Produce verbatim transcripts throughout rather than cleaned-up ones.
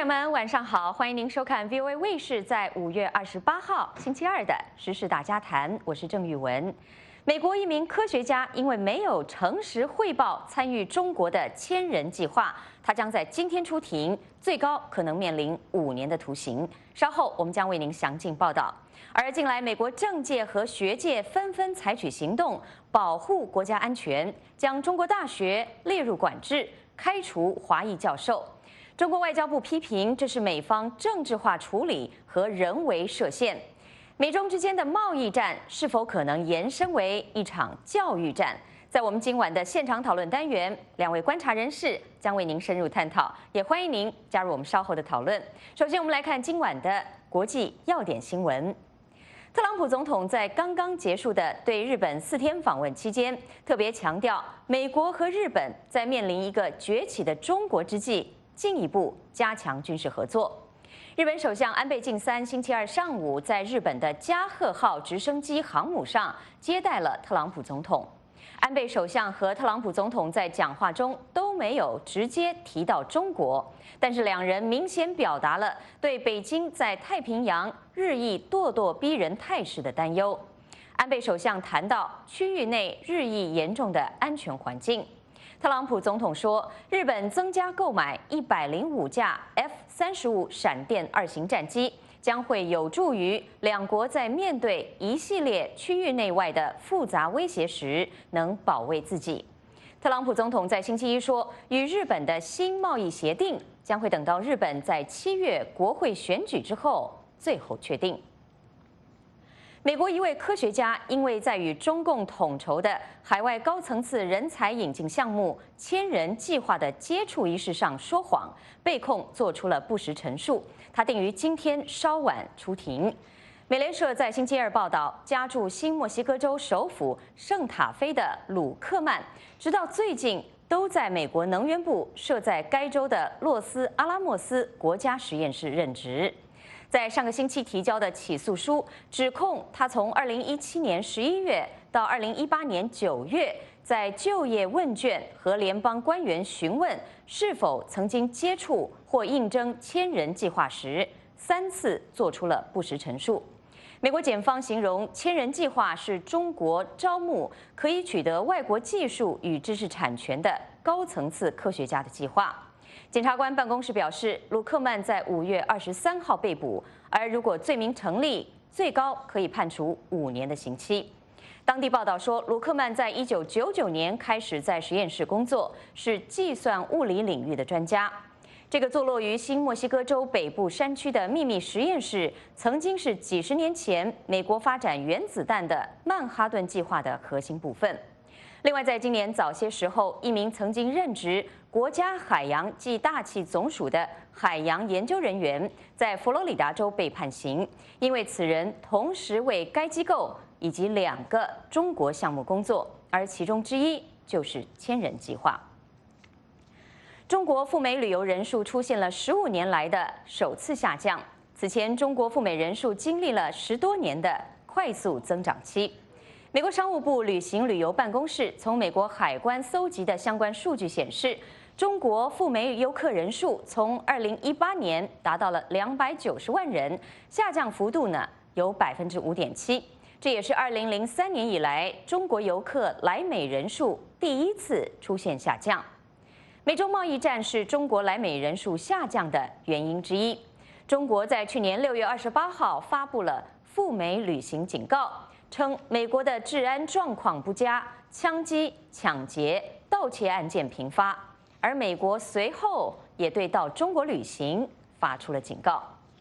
友们，晚上好，欢迎您收看 V O A 卫视在五月二十八号星期二的时事大家谈，我是郑玉文。美国一名科学家因为没有诚实汇报参与中国的千人计划，他将在今天出庭，最高可能面临五年的徒刑。稍后我们将为您详尽报道。而近来，美国政界和学界纷纷采取行动，保护国家安全，将中国大学列入管制，开除华裔教授。中国外交部批评这是美方政治化处理和人为设限。美中之间的贸易战是否可能延伸为一场教育战？在我们今晚的现场讨论单元，两位观察人士将为您深入探讨，也欢迎您加入我们稍后的讨论。首先，我们来看今晚的国际要点新闻。特朗普总统在刚刚结束的对日本四天访问期间，特别强调，美国和日本在面临一个崛起的中国之际，进一步加强军事合作。日本首相安倍晋三星期二上午在日本的加贺号直升机航母上接待了特朗普总统。安倍首相和特朗普总统在讲话中都没有直接提到中国，但是两人明显表达了对北京在太平洋日益咄咄逼人态势的担忧。安倍首相谈到区域内日益严重的安全环境。特朗普总统说，日本增加购买一百零五架 F 三十五闪电二型战机，将会有助于两国在面对一系列区域内外的复杂威胁时能保卫自己。特朗普总统在星期一说，与日本的新贸易协定将会等到日本在七月国会选举之后最后确定。美国一位科学家因为在与中共统筹的海外高层次人才引进项目“千人计划”的接触仪式上说谎，被控做出了不实陈述。他定于今天稍晚出庭。美联社在星期二报道，家住新墨西哥州首府圣塔菲的鲁克曼，直到最近都在美国能源部设在该州的洛斯阿拉莫斯国家实验室任职。在上个星期提交的起诉书指控他从二零一七年十一月到二零一八年九月，在就业问卷和联邦官员询问是否曾经接触或应征千人计划时，三次做出了不实陈述。美国检方形容千人计划是中国招募可以取得外国技术与知识产权的高层次科学家的计划。检察官办公室表示，鲁克曼在五月二十三号被捕，而如果罪名成立，最高可以判处五年的刑期。当地报道说，鲁克曼在一九九九年开始在实验室工作，是计算物理领域的专家。这个坐落于新墨西哥州北部山区的秘密实验室，曾经是几十年前美国发展原子弹的曼哈顿计划的核心部分。另外，在今年早些时候，一名曾经任职国家海洋暨大气总署的海洋研究人员，在佛罗里达州被判刑，因为此人同时为该机构以及两个中国项目工作，而其中之一就是千人计划。中国赴美旅游人数出现了十五年来的首次下降，此前中国赴美人数经历了十多年的快速增长期。美国商务部旅行旅游办公室从美国海关搜集的相关数据显示，中国赴美游客人数从二零一八年达到了两百九十万人，下降幅度呢有百分之五点七，这也是二零零三年以来中国游客来美人数第一次出现下降。美中贸易战是中国来美人数下降的原因之一。中国在去年六月二十八号发布了赴美旅行警告，称美国的治安状况不佳，枪击、抢劫、盗窃案件频发，而美国随后也对到中国旅行发出了警告。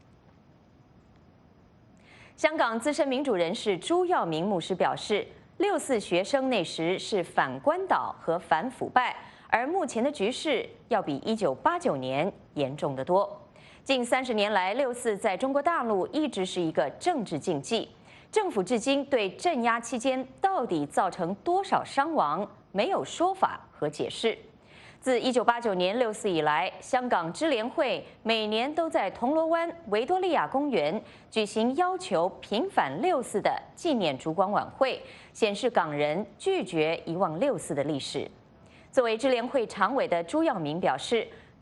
香港资深民主人士朱耀明牧师表示，六四学生那时是反关岛和反腐败，而目前的局势要比一九八九年严重得多。近三十年来，六四在中国大陆一直是一个政治禁忌。政府至今对镇压期间到底造成多少伤亡没有说法和解释。自一九八九年六四以来，香港支联会每年都在铜锣湾维多利亚公园举行要求平反六四的纪念烛光晚会，显示港人拒绝遗忘六四的历史。作为支联会常委的朱耀明表示，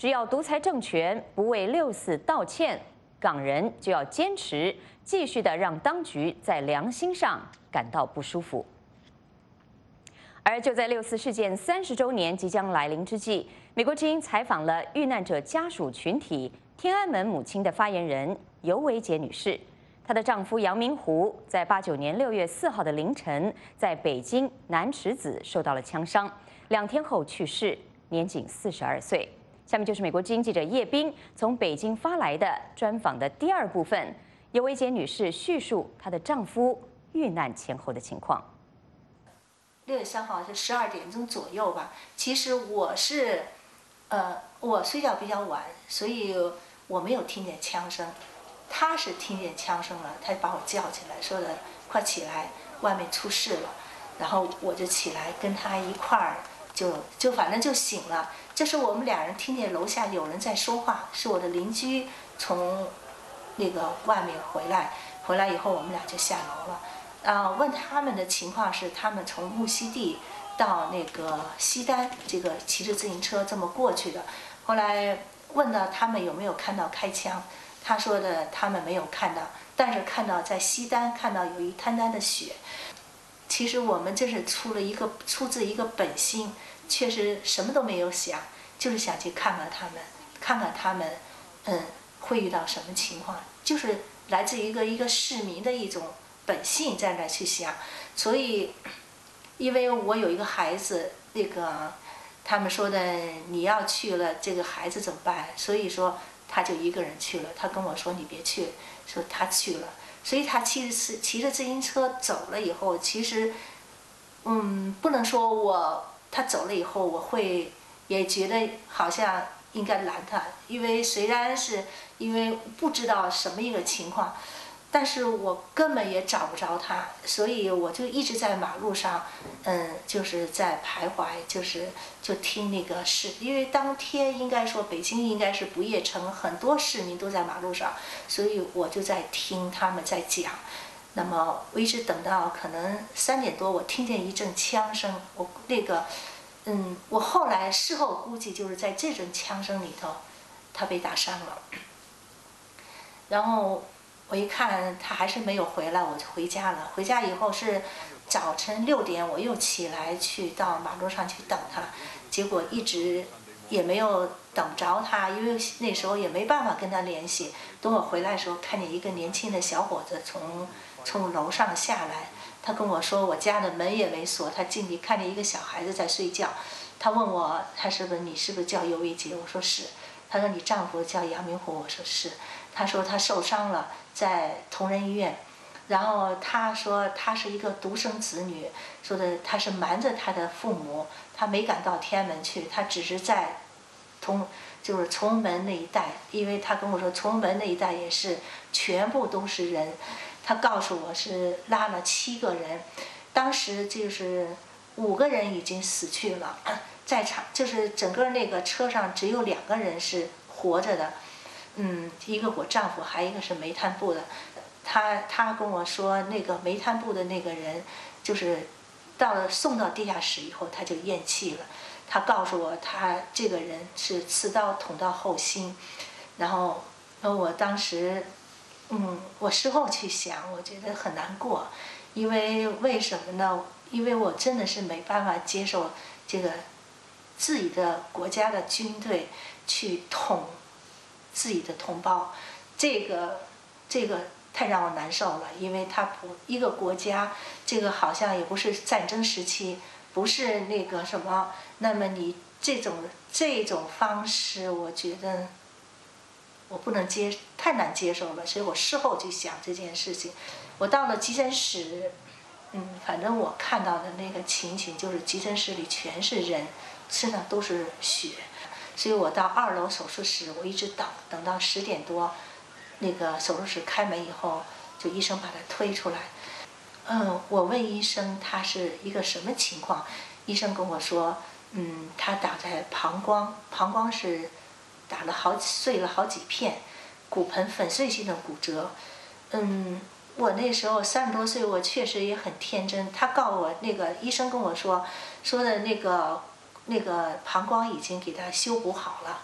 只要独裁政权不为六四道歉，港人就要坚持继续的让当局在良心上感到不舒服。而就在六四事件三十周年即将来临之际，美国之音采访了遇难者家属群体天安门母亲的发言人尤维洁女士。她的丈夫杨明湖在八九年六月四号的凌晨，在北京南池子受到了枪伤，两天后去世，年仅四十二岁。下面就是美国之音记者叶冰从北京发来的专访的第二部分，尤维洁女士叙述她的丈夫遇难前后的情况。 六月三号是十二点钟左右吧。其实我是，呃，我睡觉比较晚，所以我没有听见枪声。他是听见枪声了，他把我叫起来，说的快起来，外面出事了。然后我就起来跟他一块儿，就就反正就醒了。这时我们俩人听见楼下有人在说话，是我的邻居从那个外面回来，回来以后我们俩就下楼了。啊，问他们的情况是，他们从木樨地到那个西单，这个骑着自行车这么过去的。后来问到他们有没有看到开枪，他说的他们没有看到，但是看到在西单看到有一滩滩的血。其实我们这是出了一个出自一个本心，确实什么都没有想，就是想去看看他们，看看他们，嗯，会遇到什么情况，就是来自于一个一个市民的一种本性在那去想。所以，因为我有一个孩子，那个他们说的你要去了，这个孩子怎么办？所以说他就一个人去了。他跟我说你别去，说他去了。所以他骑着骑着自行车走了以后，其实，嗯，不能说我他走了以后我会也觉得好像应该拦他，因为虽然是因为不知道什么一个情况。但是我根本也找不着他，所以我就一直在马路上，嗯，就是在徘徊，就是就听那个市，因为当天应该说北京应该是不夜城，很多市民都在马路上，所以我就在听他们在讲。那么我一直等到可能三点多，我听见一阵枪声，我那个，嗯，我后来事后估计就是在这阵枪声里头，他被打伤了，然后。我一看他还是没有回来，我就回家了。回家以后是早晨六点，我又起来去到马路上去等他，结果一直也没有等着他，因为那时候也没办法跟他联系。等我回来的时候，看见一个年轻的小伙子从从楼上下来，他跟我说我家的门也没锁，他进去看见一个小孩子在睡觉，他问我他是不是你是不是叫尤维洁？我说是。他说你丈夫叫杨明湖？我说是。他说他受伤了，在同仁医院。然后他说他是一个独生子女，说的他是瞒着他的父母，他没敢到天安门去，他只是在同就是崇文门那一带，因为他跟我说崇文门那一带也是全部都是人。他告诉我是拉了七个人，当时就是五个人已经死去了，在场就是整个那个车上只有两个人是活着的。嗯，一个我丈夫，还一个是煤炭部的。他他跟我说，那个煤炭部的那个人，就是到了送到地下室以后，他就咽气了。他告诉我，他这个人是刺刀捅到后心。然后，呃，我当时，嗯，我事后去想，我觉得很难过，因为为什么呢？因为我真的是没办法接受这个自己的国家的军队去捅自己的同胞，这个这个太让我难受了，因为他不一个国家，这个好像也不是战争时期，不是那个什么，那么你这种这种方式，我觉得我不能接，太难接受了，所以我事后去想这件事情。我到了急诊室，嗯，反正我看到的那个情景就是急诊室里全是人，身上都是血。所以我到二楼手术室，我一直等，等到十点多，那个手术室开门以后，就医生把他推出来。嗯，我问医生他是一个什么情况，医生跟我说，嗯，他打在膀胱，膀胱是打了好碎了好几片，骨盆粉碎性的骨折。嗯，我那时候三十多岁，我确实也很天真。他告诉我，那个医生跟我说，说的那个。那个膀胱已经给他修补好了，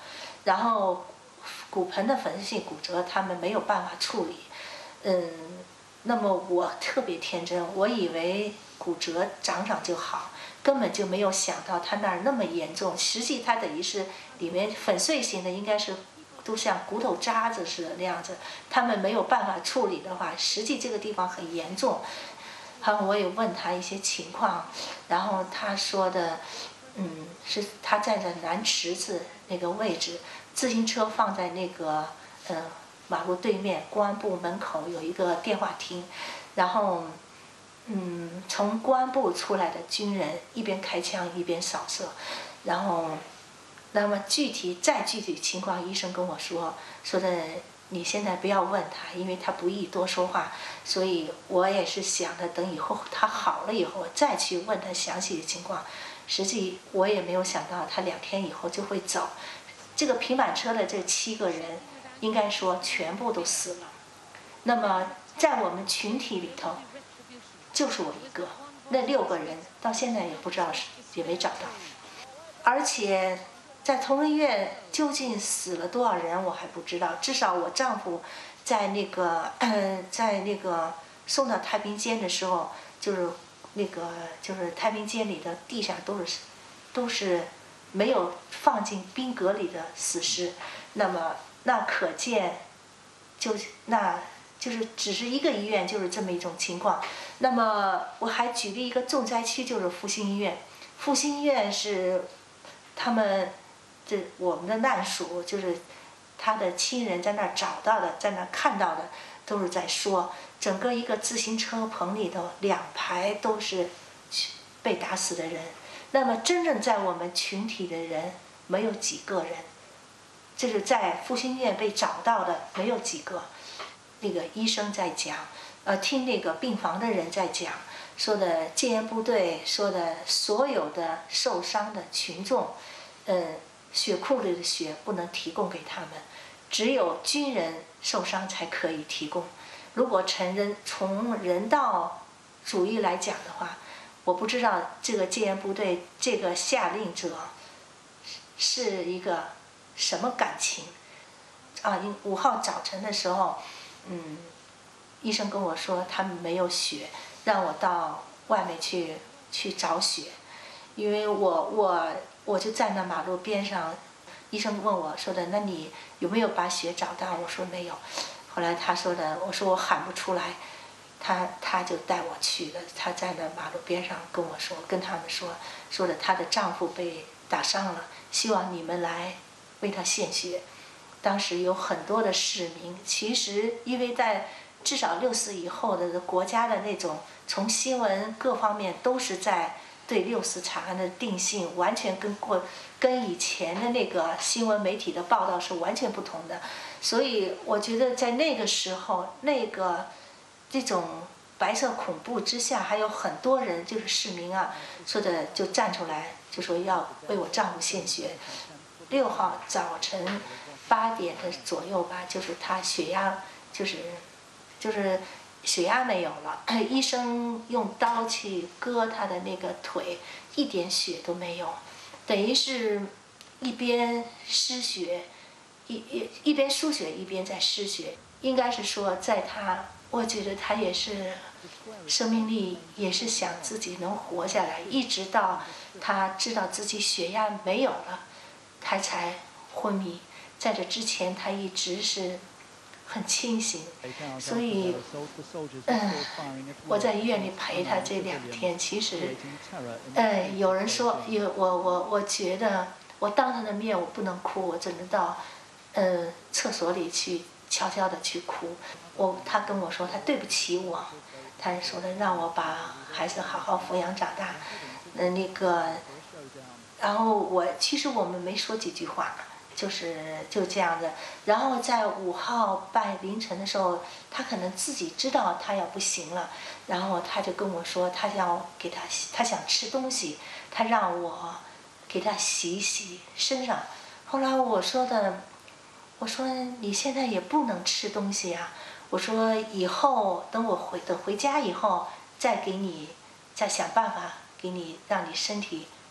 然后骨盆的粉碎性骨折他们没有办法处理，嗯，那么我特别天真，我以为骨折长长就好，根本就没有想到他那儿那么严重。实际它等于是里面粉碎型的，应该是都像骨头渣子似的那样子，他们没有办法处理的话，实际这个地方很严重。然后我也问他一些情况，然后他说的，嗯，是他站在南池子那个位置，自行车放在那个呃马路对面公安部门口有一个电话亭，然后嗯从公安部出来的军人一边开枪一边扫射，然后那么具体再具体情况，医生跟我说说的。你现在不要问他，因为他不易多说话，所以我也是想着等以后他好了以后再去问他详细的情况。实际我也没有想到他两天以后就会走。这个平板车的这七个人，应该说全部都死了。那么在我们群体里头，就是我一个，那六个人到现在也不知道是也没找到，而且。在同仁医院究竟死了多少人，我还不知道。至少我丈夫在那个呃，在那个送到太平间的时候，就是那个就是太平间里的地上都是都是没有放进冰格里的死尸。那么那可见，就那就是只是一个医院就是这么一种情况。那么我还举例一个重灾区，就是复兴医院。复兴医院是他们。这我们的难属就是他的亲人在那儿找到的，在那儿看到的，都是在说整个一个自行车棚里头两排都是被打死的人。那么真正在我们群体的人没有几个人，就是在复兴医院被找到的没有几个。那个医生在讲，呃，听那个病房的人在讲，说的戒严部队说的所有的受伤的群众，嗯。血库里的血不能提供给他们，只有军人受伤才可以提供。如果从人从人道主义来讲的话，我不知道这个戒严部队这个下令者是一个什么感情啊？五号早晨的时候，嗯，医生跟我说他们没有血，让我到外面去去找血，因为我我。我就站在马路边上，医生问我说的：“那你有没有把血找到？”我说没有。后来他说的，我说我喊不出来，他他就带我去了。他站在马路边上跟我说，跟他们说，说的她的丈夫被打伤了，希望你们来为他献血。当时有很多的市民，其实因为在至少六四以后的国家的那种，从新闻各方面都是在。对六四惨案的定性完全跟过跟以前的那个新闻媒体的报道是完全不同的，所以我觉得在那个时候，那个这种白色恐怖之下，还有很多人就是市民啊，说的就站出来，就说要为我丈夫献血。六号早晨八点的左右吧，就是他血压就是就是。血压没有了，医生用刀去割他的那个腿，一点血都没有，等于是，一边失血，一一一边输血一边在失血。应该是说，在他，我觉得他也是，生命力也是想自己能活下来，一直到他知道自己血压没有了，他才昏迷。在这之前，他一直是。很清醒，所以，嗯，我在医院里陪他这两天，其实，呃，有人说，有我我我觉得，我当他的面我不能哭，我只能到，呃，厕所里去悄悄的去哭。我他跟我说他对不起我，他说的让我把孩子好好抚养长大，呃那个，然后我其实我们没说几句话。就是就这样的，然后在五号半凌晨的时候，他可能自己知道他要不行了，然后他就跟我说，他要给他他想吃东西，他让我给他洗一洗身上。后来我说的，我说你现在也不能吃东西啊，我说以后等我回等回家以后再给你再想办法给你让你身体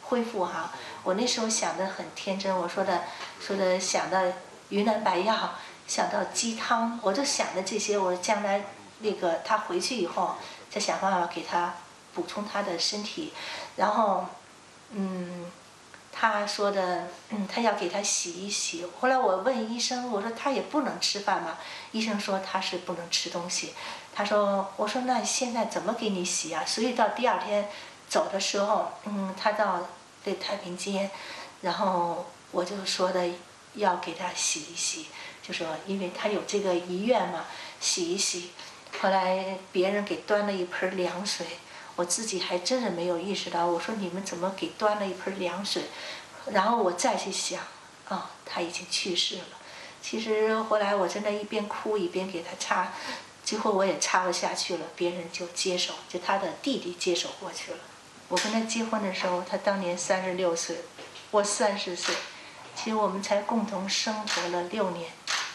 恢复哈。我那时候想的很天真，我说的说的想到云南白药，想到鸡汤，我就想的这些，我将来那个他回去以后，再想办法给他补充他的身体，然后，嗯。他说的，嗯，他要给他洗一洗。后来我问医生，我说他也不能吃饭嘛。医生说他是不能吃东西。他说，我说那现在怎么给你洗啊？所以到第二天走的时候，嗯，他到这太平间，然后我就说的要给他洗一洗，就说因为他有这个遗愿嘛，洗一洗。后来别人给端了一盆凉水。我自己还真是没有意识到，我说你们怎么给端了一盆凉水？然后我再去想，啊、哦，他已经去世了。其实后来我真的一边哭一边给他擦，最后我也擦不下去了，别人就接手，就他的弟弟接手过去了。我跟他结婚的时候，他当年三十六岁，我三十岁，其实我们才共同生活了六年。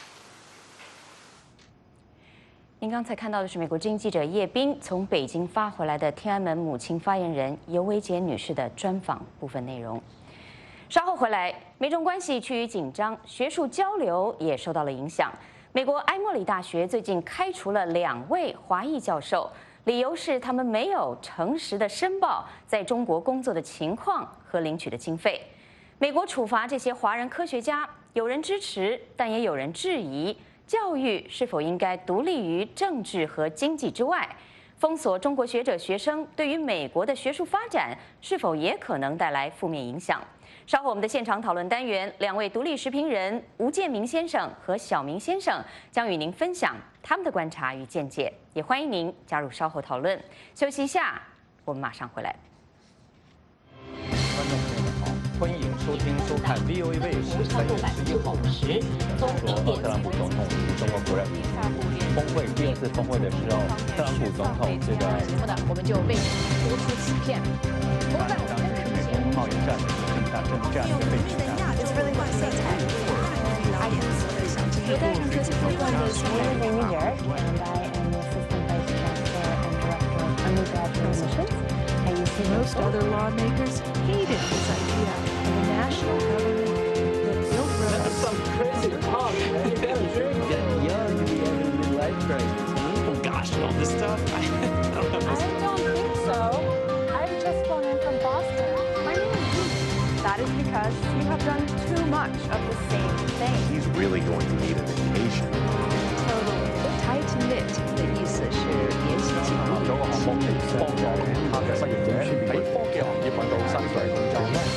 您刚才看到的是美国之音记者叶冰从北京发回来的天安门母亲发言人尤维洁女士的专访部分内容。稍后回来，美中关系趋于紧张，学术交流也受到了影响。美国埃默里大学最近开除了两位华裔教授，理由是他们没有诚实的申报在中国工作的情况和领取的经费。美国处罚这些华人科学家，有人支持，但也有人质疑。教育是否应该独立于政治和经济之外？封锁中国学者学生对于美国的学术发展是否也可能带来负面影响？稍后我们的现场讨论单元，两位独立时评人吴建明先生和小明先生将与您分享他们的观察与见解，也欢迎您加入稍后讨论。休息一下，我们马上回来。 观众朋友们好，欢迎收听收看 V O A 卫视三月十一号时，中国特朗普总统与中国国人峰会第二次峰会的时候，特朗普总统这个节目呢，我们就为您播出此片。 当时是美国贸易战的这么大这么这样一个背景下。 Good day, I'm Jessica from the China in New York, and I am the Assistant Vice Chancellor and Director of Undergraduate Admissions. I used to Most other lawmakers hated this idea of a national government that built roads. That's some crazy talk, man. You gotta drink. Getting young to be having a midlife crisis. Oh gosh, all this stuff. I don't know. I don't think so. I've just flown in from Boston. My name is Ruth. That is because you have done too much of the same thing. He's really going to need a vacation. Totally. Tight knit 的意思是联系紧密。 咗個項目嚟幫助其他嘅畢業者喺科技行業揾到薪水工作。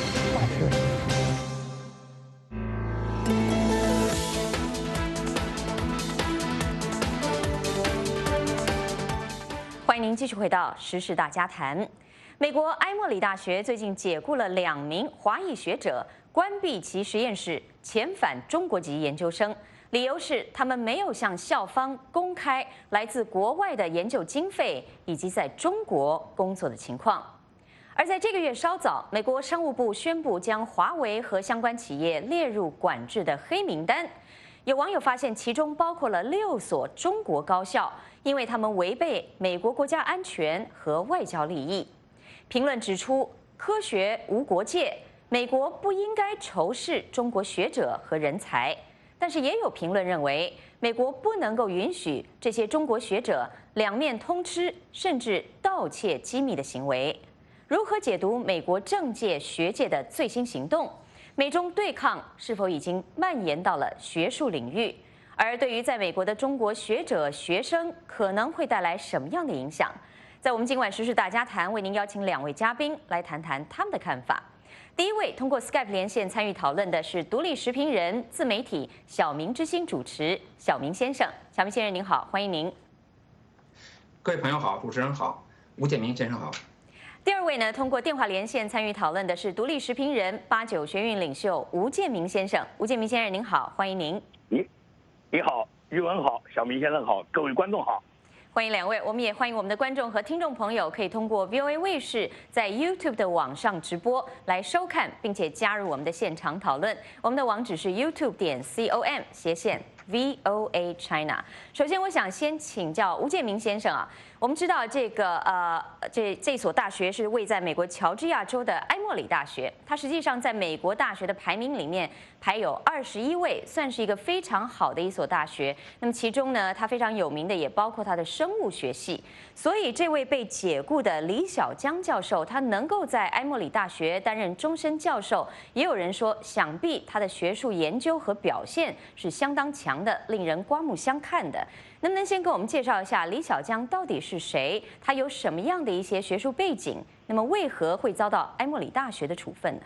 欢迎您继续回到时事大家谈。美国埃默里大学最近解雇了两名华裔学者，关闭其实验室，遣返中国籍研究生。理由是他们没有向校方公开来自国外的研究经费以及在中国工作的情况。而在这个月稍早，美国商务部宣布将华为和相关企业列入管制的黑名单。有网友发现，其中包括了六所中国高校，因为他们违背美国国家安全和外交利益。评论指出，科学无国界，美国不应该仇视中国学者和人才。但是也有评论认为，美国不能够允许这些中国学者两面通吃，甚至盗窃机密的行为。如何解读美国政界、学界的最新行动？美中对抗是否已经蔓延到了学术领域？而对于在美国的中国学者、学生，可能会带来什么样的影响？在我们今晚时事大家谈，为您邀请两位嘉宾来谈谈他们的看法。第一位通过 Skype 连线参与讨论的是独立时评人、自媒体小明之星主持小明先生。小明先生您好，欢迎您。 各位朋友好，主持人好，吴建明先生好。 第二位呢，通过电话连线参与讨论的是独立时评人、八九学运领袖吴建明先生。吴建明先生您好，欢迎您。 你你好，玉文好，小明先生好，各位观众好。 欢迎两位，我们也欢迎我们的观众和听众朋友可以通过 V O A 卫视在 YouTube 的网上直播来收看，并且加入我们的现场讨论。我们的网址是 YouTube 点 com 斜线 V O A China。首先，我想先请教吴建明先生啊。我们知道这个呃，这这所大学是位在美国乔治亚州的埃默里大学，它实际上在美国大学的排名里面排有二十一位，算是一个非常好的一所大学。那么其中呢，它非常有名的也包括它的生物学系。所以这位被解雇的李小江教授，他能够在埃默里大学担任终身教授，也有人说，想必他的学术研究和表现是相当强的，令人刮目相看的。能不能先给我们介绍一下李小江到底是谁？他有什么样的一些学术背景？那么为何会遭到埃默里大学的处分呢？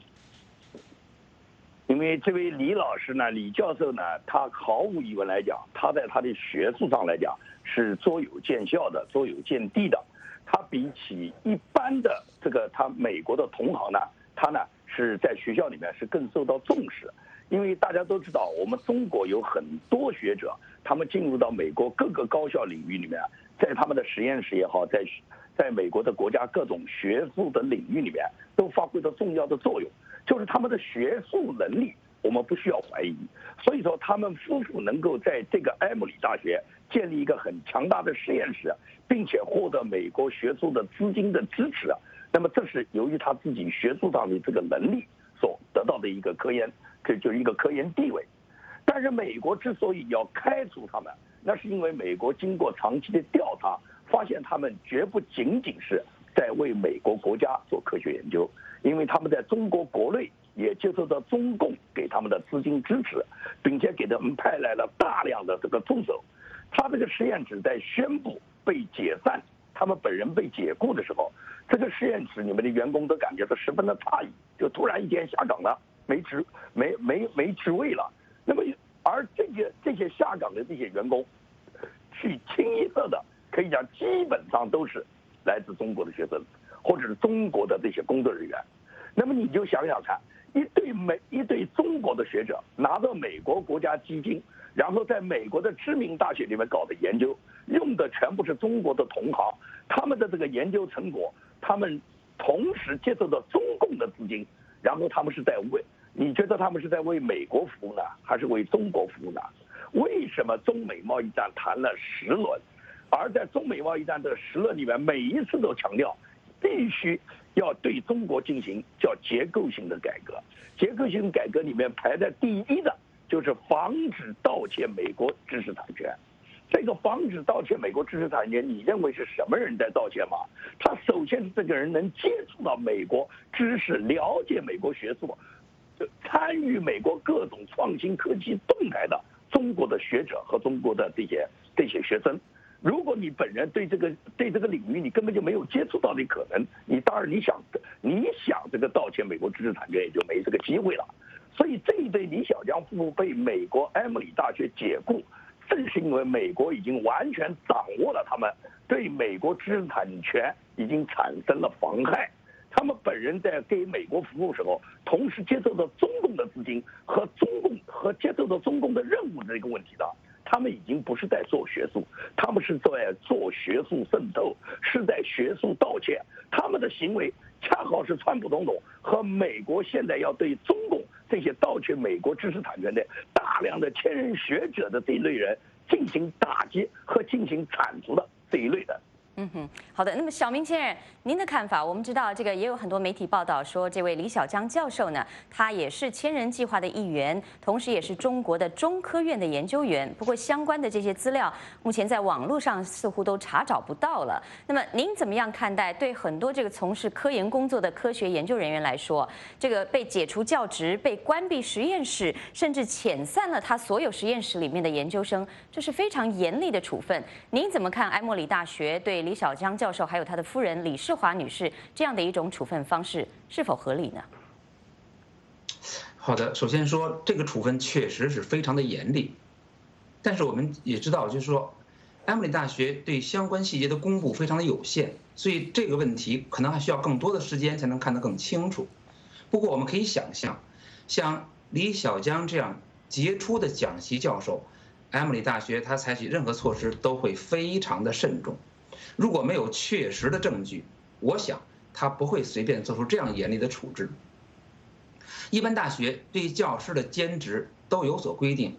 因为这位李老师呢，李教授呢，他毫无疑问来讲，他在他的学术上来讲是卓有见效的，卓有见地的。他比起一般的这个他美国的同行呢，他呢是在学校里面是更受到重视。因为大家都知道，我们中国有很多学者，他们进入到美国各个高校领域里面，在他们的实验室也好，在在美国的国家各种学术的领域里面，都发挥着重要的作用。就是他们的学术能力，我们不需要怀疑。所以说，他们夫妇能够在这个埃默里大学建立一个很强大的实验室，并且获得美国学术的资金的支持，那么这是由于他自己学术上的这个能力所得到的一个科研。这就是一个科研地位，但是美国之所以要开除他们，那是因为美国经过长期的调查，发现他们绝不仅仅是在为美国国家做科学研究，因为他们在中国国内也接受到中共给他们的资金支持，并且给他们派来了大量的这个助手。他这个实验室在宣布被解散，他们本人被解雇的时候，这个实验室里面的员工都感觉到十分的诧异，就突然一天下岗了。没职没没没职位了，那么而这些这些下岗的这些员工，是清一色的可以讲基本上都是来自中国的学生，或者是中国的这些工作人员。那么你就想想看，一对美一对中国的学者拿到美国国家基金，然后在美国的知名大学里面搞的研究，用的全部是中国的同行，他们的这个研究成果，他们同时接受到中共的资金。然后他们是在为，你觉得他们是在为美国服务呢，还是为中国服务呢？为什么中美贸易战谈了十轮，而在中美贸易战的十轮里面，每一次都强调必须要对中国进行叫结构性的改革。结构性改革里面排在第一的就是防止盗窃美国知识产权。这个防止盗窃美国知识产权，你认为是什么人在盗窃吗？他首先是这个人能接触到美国知识，了解美国学术，参与美国各种创新科技动态的中国的学者和中国的这些这些学生。如果你本人对这个对这个领域你根本就没有接触到的可能，你当然你想你想这个盗窃美国知识产权也就没这个机会了。所以这一对李小江夫妇被美国埃默里大学解雇，正是因为美国已经完全掌握了他们对美国知识产权已经产生了妨害。他们本人在给美国服务时候，同时接受到中共的资金和中共和接受到中共的任务这个问题的，他们已经不是在做学术，他们是在做学术渗透，是在学术盗窃。他们的行为恰好是川普总统和美国现在要对中共这些盗窃美国知识产权的大量的前任学者的这一类人进行打击和进行铲除的这一类的。 嗯哼，好的。那么小明先生，您的看法？我们知道这个也有很多媒体报道说，这位李小江教授呢，他也是千人计划的一员，同时也是中国的中科院的研究员。不过相关的这些资料，目前在网络上似乎都查找不到了。那么您怎么样看待？对很多这个从事科研工作的科学研究人员来说，这个被解除教职、被关闭实验室，甚至遣散了他所有实验室里面的研究生，这是非常严厉的处分。您怎么看埃默里大学对李小江教授还有他的夫人李世华女士这样的一种处分方式是否合理呢？ 好的，首先说这个处分确实是非常的严厉，但是我们也知道，就是说，埃默里大学对相关细节的公布非常的有限，所以这个问题可能还需要更多的时间才能看得更清楚。不过我们可以想象，像李小江这样杰出的讲席教授，埃默里大学他采取任何措施都会非常的慎重。如果没有确实的证据，我想他不会随便做出这样严厉的处置。一般大学对教师的兼职都有所规定，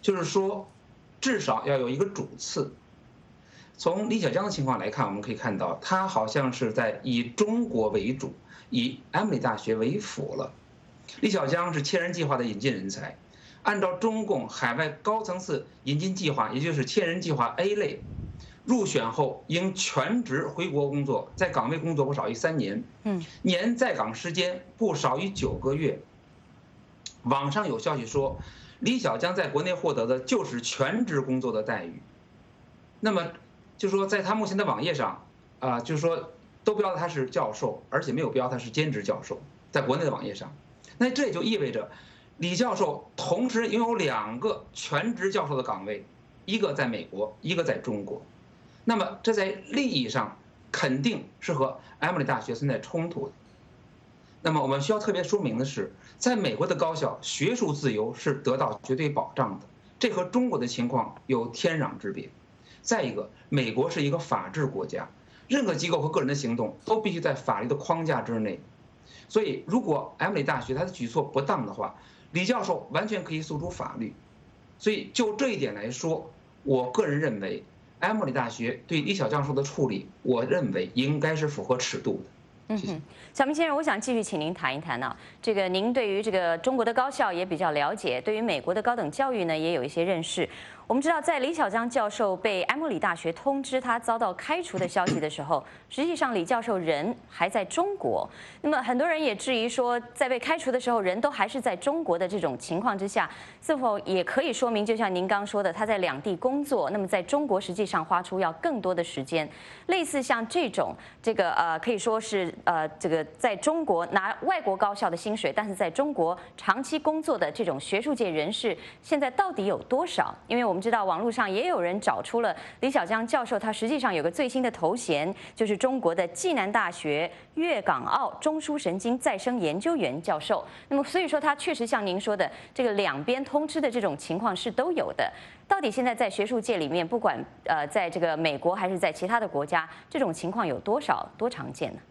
就是说，至少要有一个主次。从李小江的情况来看，我们可以看到，他好像是在以中国为主，以 Emory 大学为辅了。李小江是千人计划的引进人才，按照中共海外高层次引进计划，也就是千人计划 A 类，入选后应全职回国工作，在岗位工作不少于三年，嗯，年在岗时间不少于九个月。网上有消息说，李小江在国内获得的就是全职工作的待遇。那么，就说在他目前的网页上，啊，就是说都标他是教授，而且没有标他是兼职教授，在国内的网页上。那这也就意味着，李教授同时拥有两个全职教授的岗位，一个在美国，一个在中国。那么这在利益上肯定是和 Emory 大学存在冲突的。那么我们需要特别说明的是，在美国的高校，学术自由是得到绝对保障的，这和中国的情况有天壤之别。再一个，美国是一个法治国家，任何机构和个人的行动都必须在法律的框架之内。所以，如果 Emory 大学它的举措不当的话，李教授完全可以诉诸法律。所以就这一点来说，我个人认为 Emory 大学对李小江教授的处理，我认为应该是符合尺度的。 嗯哼，小明先生，我想继续请您谈一谈呢。这个您对于这个中国的高校也比较了解，对于美国的高等教育呢也有一些认识。我们知道，在李小江教授被埃默里大学通知他遭到开除的消息的时候，实际上李教授人还在中国。那么很多人也质疑说，在被开除的时候，人都还是在中国的这种情况之下，是否也可以说明，就像您刚说的，他在两地工作，那么在中国实际上花出要更多的时间。类似像这种这个呃，可以说是呃，这个在中国拿外国高校的薪水，但是在中国长期工作的这种学术界人士，现在到底有多少？因为我们知道网络上也有人找出了李小江教授，他实际上有个最新的头衔，就是中国的暨南大学粤港澳中枢神经再生研究员教授。那么所以说，他确实像您说的，这个两边通吃的这种情况是都有的。到底现在在学术界里面，不管呃在这个美国还是在其他的国家，这种情况有多少多常见呢？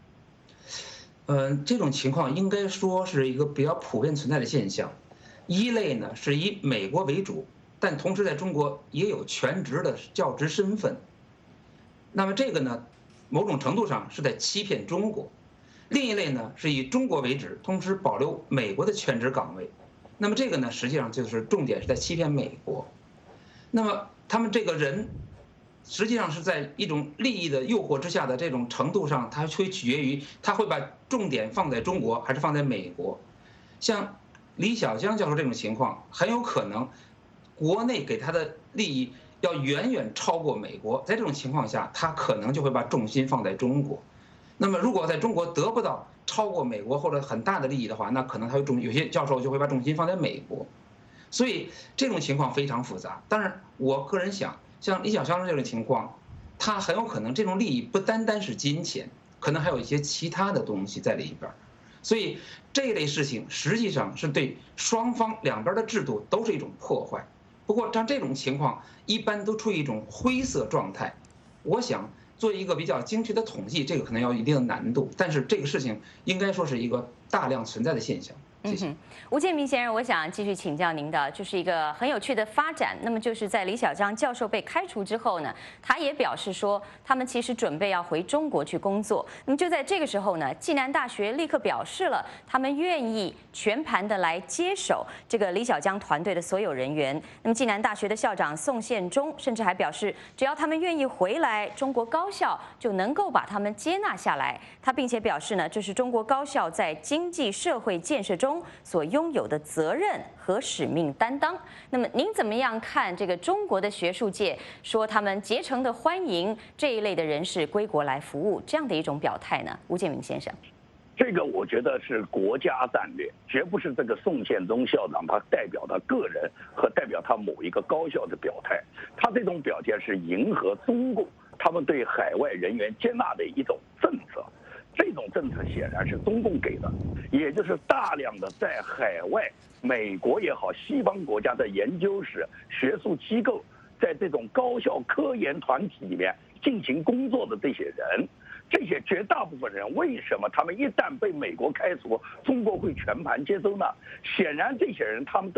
嗯，这种情况应该说是一个比较普遍存在的现象。一类呢是以美国为主，但同时在中国也有全职的教职身份。那么这个呢，某种程度上是在欺骗中国。另一类呢是以中国为主，同时保留美国的全职岗位。那么这个呢，实际上就是重点是在欺骗美国。那么他们这个人，实际上是在一种利益的诱惑之下的这种程度上，它会取决于他会把重点放在中国还是放在美国。像李小江教授这种情况，很有可能国内给他的利益要远远超过美国，在这种情况下，他可能就会把重心放在中国。那么如果在中国得不到超过美国或者很大的利益的话，那可能他会重有些教授就会把重心放在美国。所以这种情况非常复杂。当然，我个人想，像李小江这种情况，他很有可能这种利益不单单是金钱，可能还有一些其他的东西在里边。所以这一类事情实际上是对双方两边的制度都是一种破坏。不过像这种情况一般都处于一种灰色状态。我想做一个比较精确的统计，这个可能要有一定的难度，但是这个事情应该说是一个大量存在的现象。谢谢。 嗯、吴建民先生，我想继续请教您的，就是一个很有趣的发展。那么就是在李小江教授被开除之后呢，他也表示说，他们其实准备要回中国去工作。那么就在这个时候呢，暨南大学立刻表示了，他们愿意全盘的来接手这个李小江团队的所有人员。那么暨南大学的校长宋宪忠甚至还表示，只要他们愿意回来，中国高校就能够把他们接纳下来。他并且表示呢，这是中国高校在经济社会建设中所拥有的责任和使命担当。那么您怎么样看这个中国的学术界说他们竭诚的欢迎这一类的人士归国来服务这样的一种表态呢？吴建民先生， 这个我觉得是国家战略，绝不是这个宋宪忠校长他代表他个人和代表他某一个高校的表态。他这种表现是迎合中共他们对海外人员接纳的一种政策。这种政策显然是中共给的，也就是大量的在海外，美国也好，西方国家的研究室、学术机构，在这种高校科研团体里面进行工作的这些人，这些绝大部分人，为什么他们一旦被美国开除，中国会全盘接收呢？显然，这些人他们都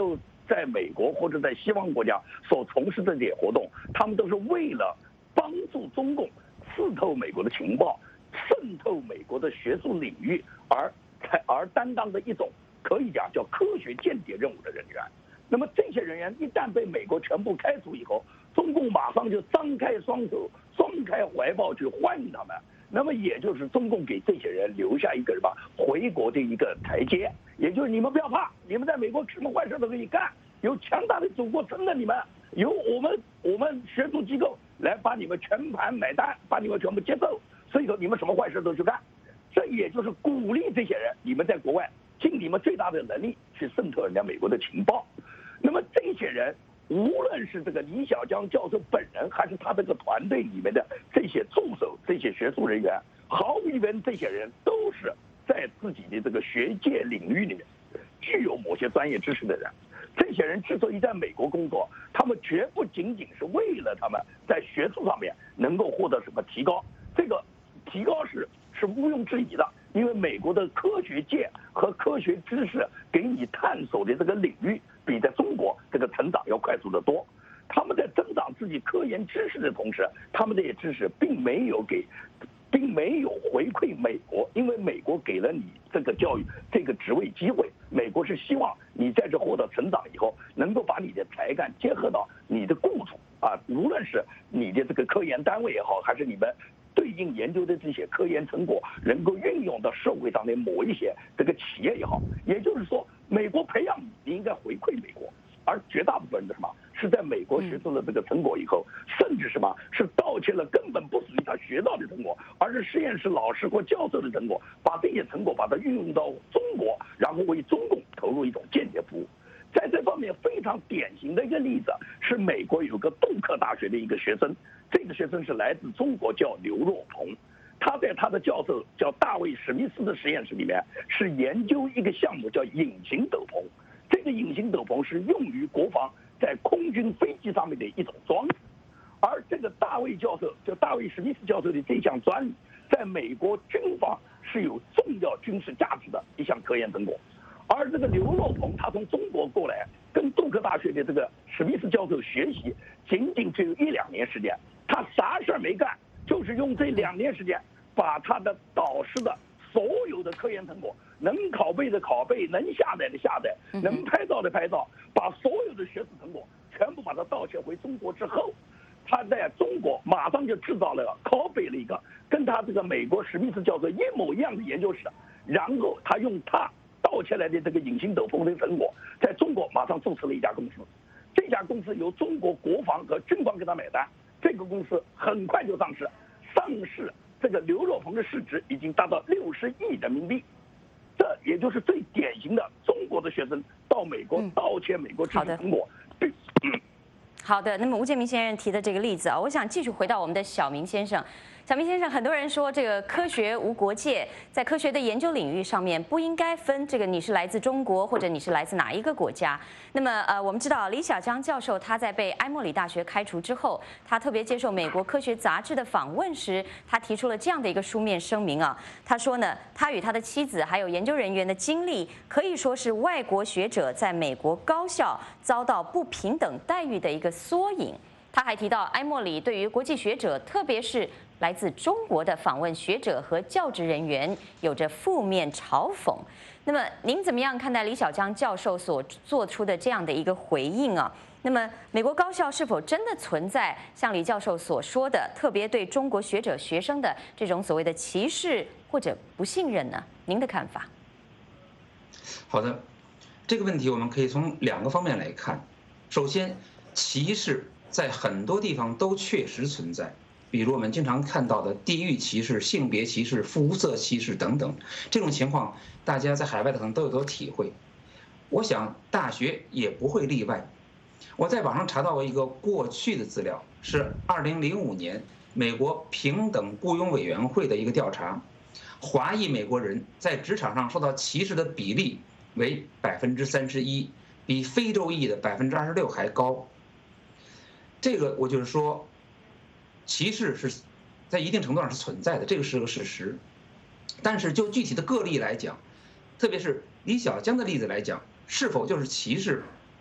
在美国或者在西方国家所从事的这些活动，他们都是为了帮助中共刺透美国的情报、渗透美国的学术领域而而担当的一种可以讲叫科学间谍任务的人员。那么这些人员一旦被美国全部开除以后，中共马上就张开双手、双开怀抱去欢迎他们。那么也就是中共给这些人留下一个什么回国的一个台阶，也就是你们不要怕，你们在美国什么坏事都可以干，有强大的祖国撑着你们，有我们我们学术机构来把你们全盘买单，把你们全部接受，所以说你们什么坏事都去干。这也就是鼓励这些人，你们在国外尽你们最大的能力去渗透人家美国的情报。那么这些人，无论是这个李小江教授本人，还是他这个团队里面的这些助手、这些学术人员，毫无疑问，这些人都是在自己的这个学界领域里面具有某些专业知识的人。这些人之所以在美国工作，他们绝不仅仅是为了他们在学术上面能够获得什么提高，这个提高是是毋庸置疑的。因为美国的科学界和科学知识给你探索的这个领域，比在中国这个成长要快速得多。他们在增长自己科研知识的同时，他们这些知识并没有给，并没有回馈美国，因为美国给了你这个教育这个职位机会，美国是希望你在这获得成长以后，能够把你的才干结合到你的雇主啊，无论是你的这个科研单位也好，还是你们对应研究的这些科研成果能够运用到社会上的某一些这个企业也好，也就是说，美国培养你，你应该回馈美国，而绝大部分人的什么是在美国学出了这个成果以后，甚至什么是盗窃了根本不属于他学到的成果，而是实验室老师或教授的成果，把这些成果把它运用到中国，然后为中共投入一种间谍服务。在这方面非常典型的一个例子是美国有个杜克大学的一个学生，这个学生是来自中国，叫刘若鹏。他在他的教授叫大卫史密斯的实验室里面是研究一个项目叫隐形斗篷。这个隐形斗篷是用于国防在空军飞机上面的一种装置，而这个大卫教授就大卫史密斯教授的这项专利，在美国军方是有重要军事价值的一项科研成果。而这个刘若鹏他从中国过来，跟杜克大学的这个史密斯教授学习，仅仅只有一两年时间，他啥事儿没干，就是用这两年时间，把他的导师的所有的科研成果，能拷贝的拷贝，能下载的下载，能拍照的拍照，把所有的学术成果全部把它盗窃回中国之后，他在中国马上就制造了拷贝了一个跟他这个美国史密斯教授一模一样的研究室，然后他用他盗窃来的这个隐形斗篷的成果，在中国马上注册了一家公司，这家公司由中国国防和军方给他买单，这个公司很快就上市，上市这个刘若鹏的市值已经达到六十亿人民币，这也就是最典型的中国的学生到美国盗窃美国知识成果。嗯， 好的，那么吴建民先生提的这个例子啊，我想继续回到我们的小明先生。小明先生，很多人说这个科学无国界，在科学的研究领域上面不应该分这个你是来自中国或者你是来自哪一个国家。那么呃，我们知道李小江教授他在被埃默里大学开除之后，他特别接受美国科学杂志的访问时，他提出了这样的一个书面声明啊，他说呢，他与他的妻子还有研究人员的经历，可以说是外国学者在美国高校遭到不平等待遇的一个缩影。他还提到，埃默里对于国际学者，特别是来自中国的访问学者和教职人员，有着负面嘲讽。那么，您怎么样看待李小江教授所做出的这样的一个回应啊？那么，美国高校是否真的存在像李教授所说的，特别对中国学者学生的这种所谓的歧视或者不信任呢？您的看法？ 好的，这个问题我们可以从两个方面来看。首先，歧视在很多地方都确实存在，比如我们经常看到的地域歧视、性别歧视、肤色歧视等等，这种情况大家在海外的可能都有所体会。我想大学也不会例外。我在网上查到过一个过去的资料，是二零零五年美国平等雇佣委员会的一个调查，华裔美国人在职场上受到歧视的比例为百分之三十一，比非洲裔的百分之二十六还高。这个我就是说，歧视是在一定程度上是存在的，这个是个事实。但是就具体的个例来讲，特别是李小江的例子来讲，是否就是歧视？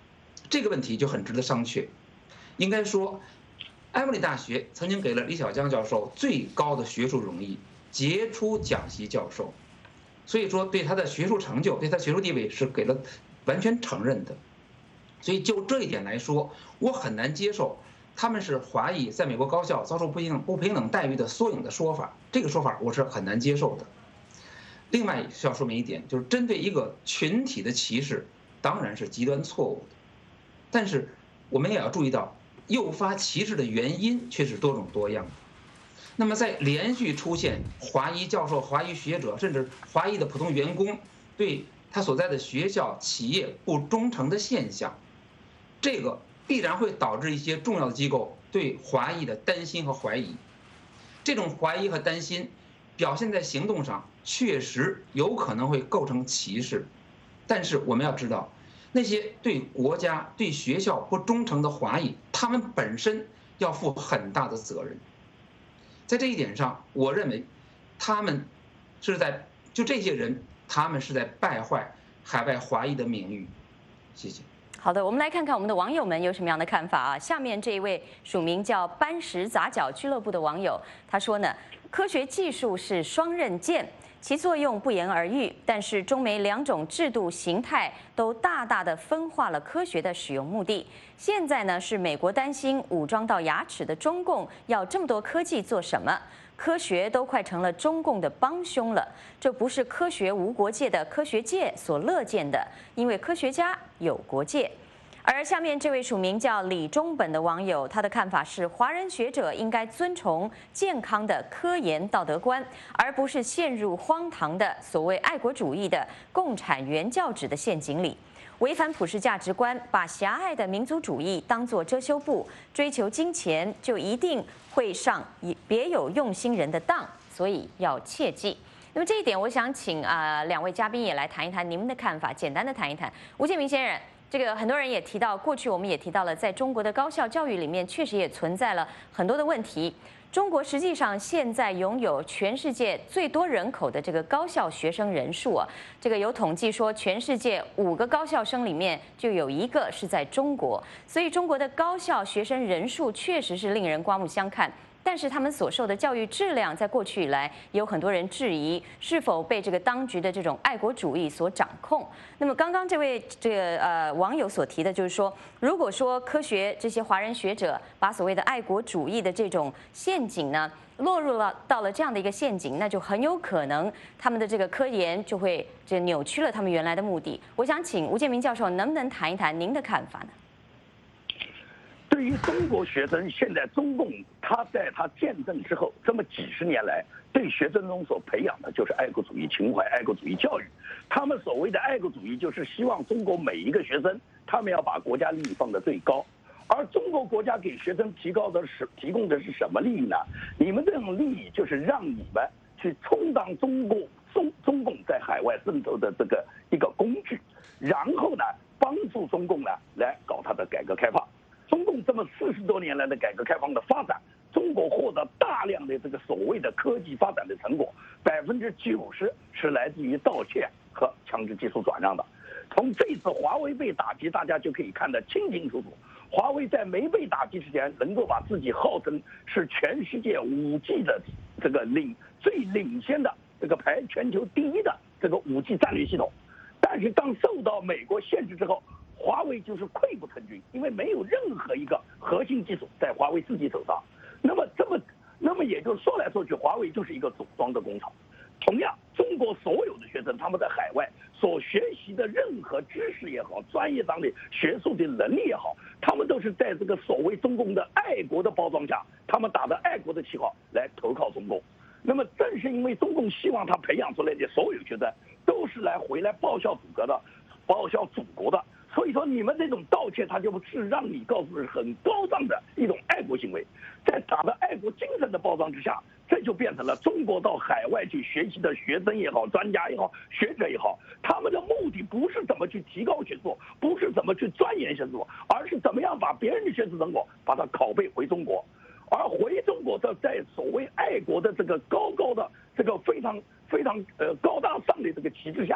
这个问题就很值得商榷。应该说，埃默里大学曾经给了李小江教授最高的学术荣誉——杰出讲席教授，所以说对他的学术成就、对他学术地位是给了完全承认的。所以就这一点来说，我很难接受他们是华裔在美国高校遭受不平不平等待遇的缩影的说法，这个说法我是很难接受的。另外需要说明一点，就是针对一个群体的歧视，当然是极端错误的，但是我们也要注意到，诱发歧视的原因却是多种多样的。那么在连续出现华裔教授、华裔学者，甚至华裔的普通员工对他所在的学校、企业不忠诚的现象，这个必然会导致一些重要的机构对华裔的担心和怀疑。这种怀疑和担心表现在行动上，确实有可能会构成歧视。但是我们要知道，那些对国家、对学校不忠诚的华裔，他们本身要负很大的责任。在这一点上，我认为他们是在就这些人，他们是在败坏海外华裔的名誉。谢谢。 好的，我们来看看我们的网友们有什么样的看法啊？下面这一位署名叫斑石杂角俱乐部的网友，他说呢，科学技术是双刃剑，其作用不言而喻，但是中美两种制度形态都大大的分化了科学的使用目的。现在呢，是美国担心武装到牙齿的中共要这么多科技做什么？科学都快成了中共的帮凶了，这不是科学无国界的科学界所乐见的，因为科学家有国界。而下面这位署名叫李中本的网友，他的看法是，华人学者应该遵从健康的科研道德观，而不是陷入荒唐的所谓爱国主义的共产原教旨的陷阱里。违反普世价值观，把狭隘的民族主义当作遮羞布，追求金钱，就一定会上别有用心人的当，所以要切记。那么这一点，我想请啊、呃、两位嘉宾也来谈一谈你们的看法，简单的谈一谈。吴建民先生，这个很多人也提到，过去我们也提到了，在中国的高校教育里面，确实也存在了很多的问题。中国实际上现在拥有全世界最多人口的这个高校学生人数啊，这个有统计说，全世界五个高校生里面就有一个是在中国，所以中国的高校学生人数确实是令人刮目相看。但是他们所受的教育质量，在过去以来，有很多人质疑是否被这个当局的这种爱国主义所掌控。那么刚刚这位这个呃网友所提的，就是说，如果说科学这些华人学者把所谓的爱国主义的这种陷阱呢，落入了到了这样的一个陷阱，那就很有可能他们的这个科研就会这扭曲了他们原来的目的。我想请吴建民教授能不能谈一谈您的看法呢？ 对于中国学生，现在中共他在他建政之后这么几十年来，对学生中所培养的就是爱国主义情怀、爱国主义教育。他们所谓的爱国主义，就是希望中国每一个学生，他们要把国家利益放在最高。而中国国家给学生提高的是提供的是什么利益呢？你们这种利益就是让你们去充当中国中中共在海外渗透的这个一个工具，然后呢，帮助中共呢来搞他的改革开放。中共这么四十多年来的改革开放的发展，中国获得大量的这个所谓的科技发展的成果，百分之九十是来自于盗窃和强制技术转让的。从这次华为被打击，大家就可以看得清清楚楚。华为在没被打击之前，能够把自己号称是全世界 五 G 的这个领最领先的这个排全球第一的这个 五 G 战略系统，但是当受到美国限制之后，华为就是溃不成军，因为没有任何一个核心技术在华为自己手上。那么这么，那么也就说来说去，华为就是一个组装的工厂。同样，中国所有的学生，他们在海外所学习的任何知识也好，专业上的学术的能力也好，他们都是在这个所谓中共的爱国的包装下，他们打着爱国的旗号来投靠中共。那么正是因为中共希望他培养出来的所有学生都是来回来报效祖国的，报效祖国的。所以说，你们这种盗窃，它就是让你告诉是很高尚的一种爱国行为，在打着爱国精神的包装之下，这就变成了中国到海外去学习的学生也好，专家也好，学者也好，他们的目的不是怎么去提高学术，不是怎么去钻研学术，而是怎么样把别人的学术成果把它拷贝回中国。而回中国的在所谓爱国的这个高高的这个非常非常呃高大上的这个旗帜下，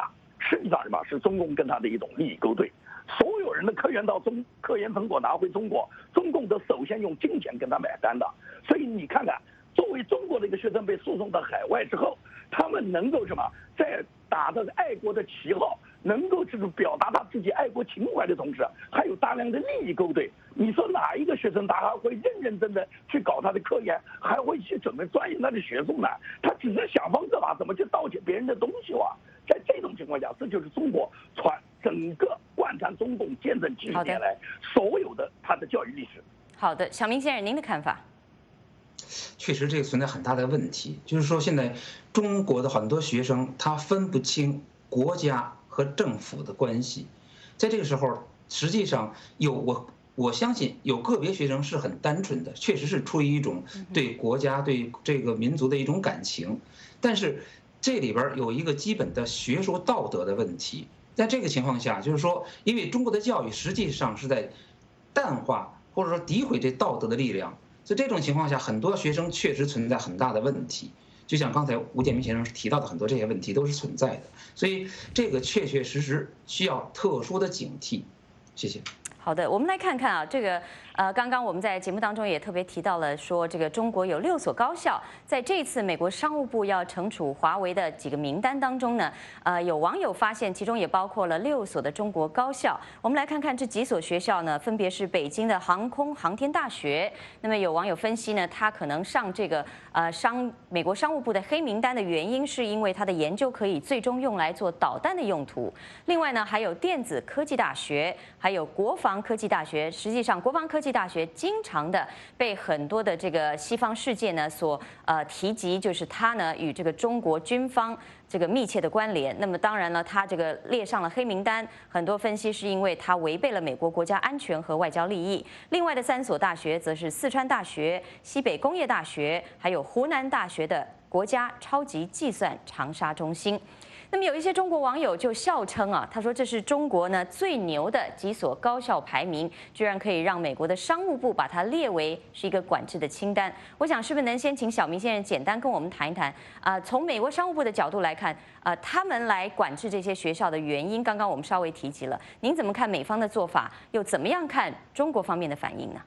实际上什么是中共跟他的一种利益勾兑。所有人的科研到中科研成果拿回中国，中共都首先用金钱跟他买单的。所以你看看，作为中国的一个学生被诉讼到海外之后，他们能够什么，在打着爱国的旗号，能够就是表达他自己爱国情怀的同时，还有大量的利益勾兑。你说哪一个学生他还会认认真真去搞他的科研，还会去准备钻研他的学术呢？他只是想方设法怎么去盗窃别人的东西哇！在这种情况下，这就是中国传整个贯穿中共建政几十年来所有的他的教育历史。 好的，小明先生，您的看法？ 确实，这个存在很大的问题，就是说现在中国的很多学生他分不清国家和政府的关系，在这个时候，实际上有我我相信有个别学生是很单纯的，确实是出于一种对国家对这个民族的一种感情，但是这里边有一个基本的学术道德的问题。在这个情况下，就是说，因为中国的教育实际上是在淡化或者说诋毁这道德的力量。所以这种情况下，很多学生确实存在很大的问题，就像刚才吴建民先生提到的很多这些问题都是存在的，所以这个确确实实需要特殊的警惕。谢谢。 好的，我们来看看啊，这个呃，刚刚我们在节目当中也特别提到了，说这个中国有六所高校，在这次美国商务部要惩处华为的几个名单当中呢，呃，有网友发现其中也包括了六所的中国高校。我们来看看这几所学校呢，分别是北京的航空航天大学。那么有网友分析呢，他可能上这个呃商美国商务部的黑名单的原因，是因为他的研究可以最终用来做导弹的用途。另外呢，还有电子科技大学，还有国防科技大学。实际上，国防科技大学经常的被很多的这个西方世界呢所呃提及，就是它呢与这个中国军方这个密切的关联。那么当然了，它这个列上了黑名单，很多分析是因为它违背了美国国家安全和外交利益。另外的三所大学则是四川大学、西北工业大学，还有湖南大学的国家超级计算长沙中心。那么有一些中国网友就笑称啊，他说这是中国呢最牛的几所高校排名，居然可以让美国的商务部把它列为是一个管制的清单。我想是不是能先请小明先生简单跟我们谈一谈啊、呃，从美国商务部的角度来看啊、呃，他们来管制这些学校的原因，刚刚我们稍微提及了，您怎么看美方的做法，又怎么样看中国方面的反应呢？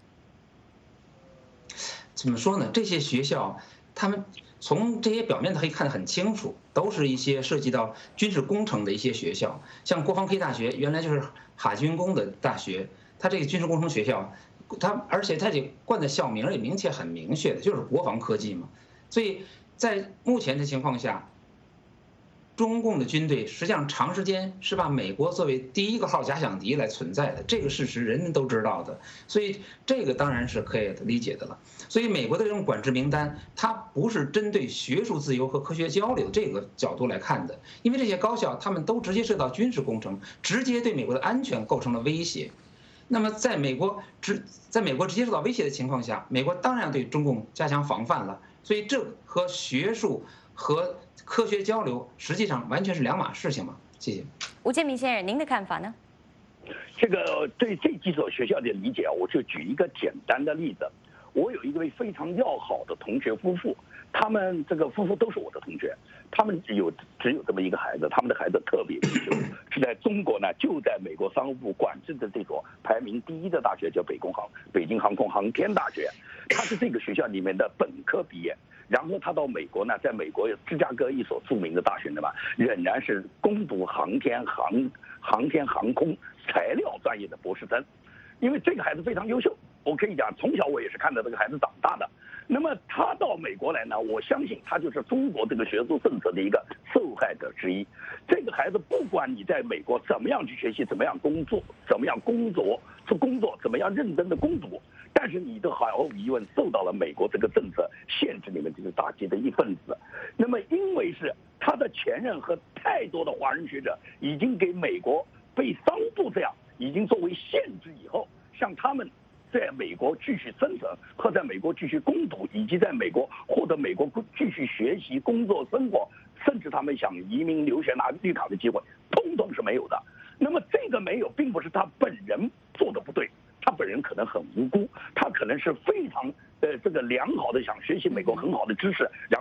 怎么说呢？这些学校他们。从这些表面可以看得很清楚，都是一些涉及到军事工程的一些学校，像国防科技大学原来就是海军工的大学，它这个军事工程学校，它而且它这冠的校名也明确很明确的，就是国防科技嘛。所以在目前的情况下，中共的军队实际上长时间是把美国作为第一个号假想敌来存在的，这个事实人人都知道的，所以这个当然是可以理解的了。所以美国的这种管制名单，它不是针对学术自由和科学交流这个角度来看的，因为这些高校他们都直接涉及到军事工程，直接对美国的安全构成了威胁。那么在美国直在美国直接受到威胁的情况下，美国当然要对中共加强防范了。所以这和学术和科学交流实际上完全是两码事情嘛。谢谢。 吴建民先生，您的看法呢？ 这个对这几所学校的理解啊，我就举一个简单的例子。我有一位非常要好的同学夫妇，他们这个夫妇都是我的同学，他们有只有这么一个孩子，他们的孩子特别优秀，是在中国呢，就在美国商务部管制的这所排名第一的大学叫北工航北京航空航天大学，他是这个学校里面的本科毕业。然后他到美国呢，在美国芝加哥一所著名的大学呢嘛，仍然是攻读航天航航天航空材料专业的博士生。因为这个孩子非常优秀，我可以讲，从小我也是看着这个孩子长大的。那么他到美国来呢，我相信他就是中国这个学术政策的一个受害者之一。这个孩子不管你在美国怎么样去学习，怎么样工作，怎么样工作做工作，怎么样认真的攻读，但是你的毫无疑问受到了美国这个政策限制里面这个打击的一份子。那么因为是他的前任和太多的华人学者已经给美国被商务部这样已经作为限制以后，像他们在美国继续生存和在美国继续攻读，以及在美国获得美国继续学习、工作、生活，甚至他们想移民留学拿绿卡的机会，通通是没有的。那么这个没有，并不是他本人做的不对，他本人可能很无辜，他可能是非常呃这个良好的想学习美国很好的知识，然后回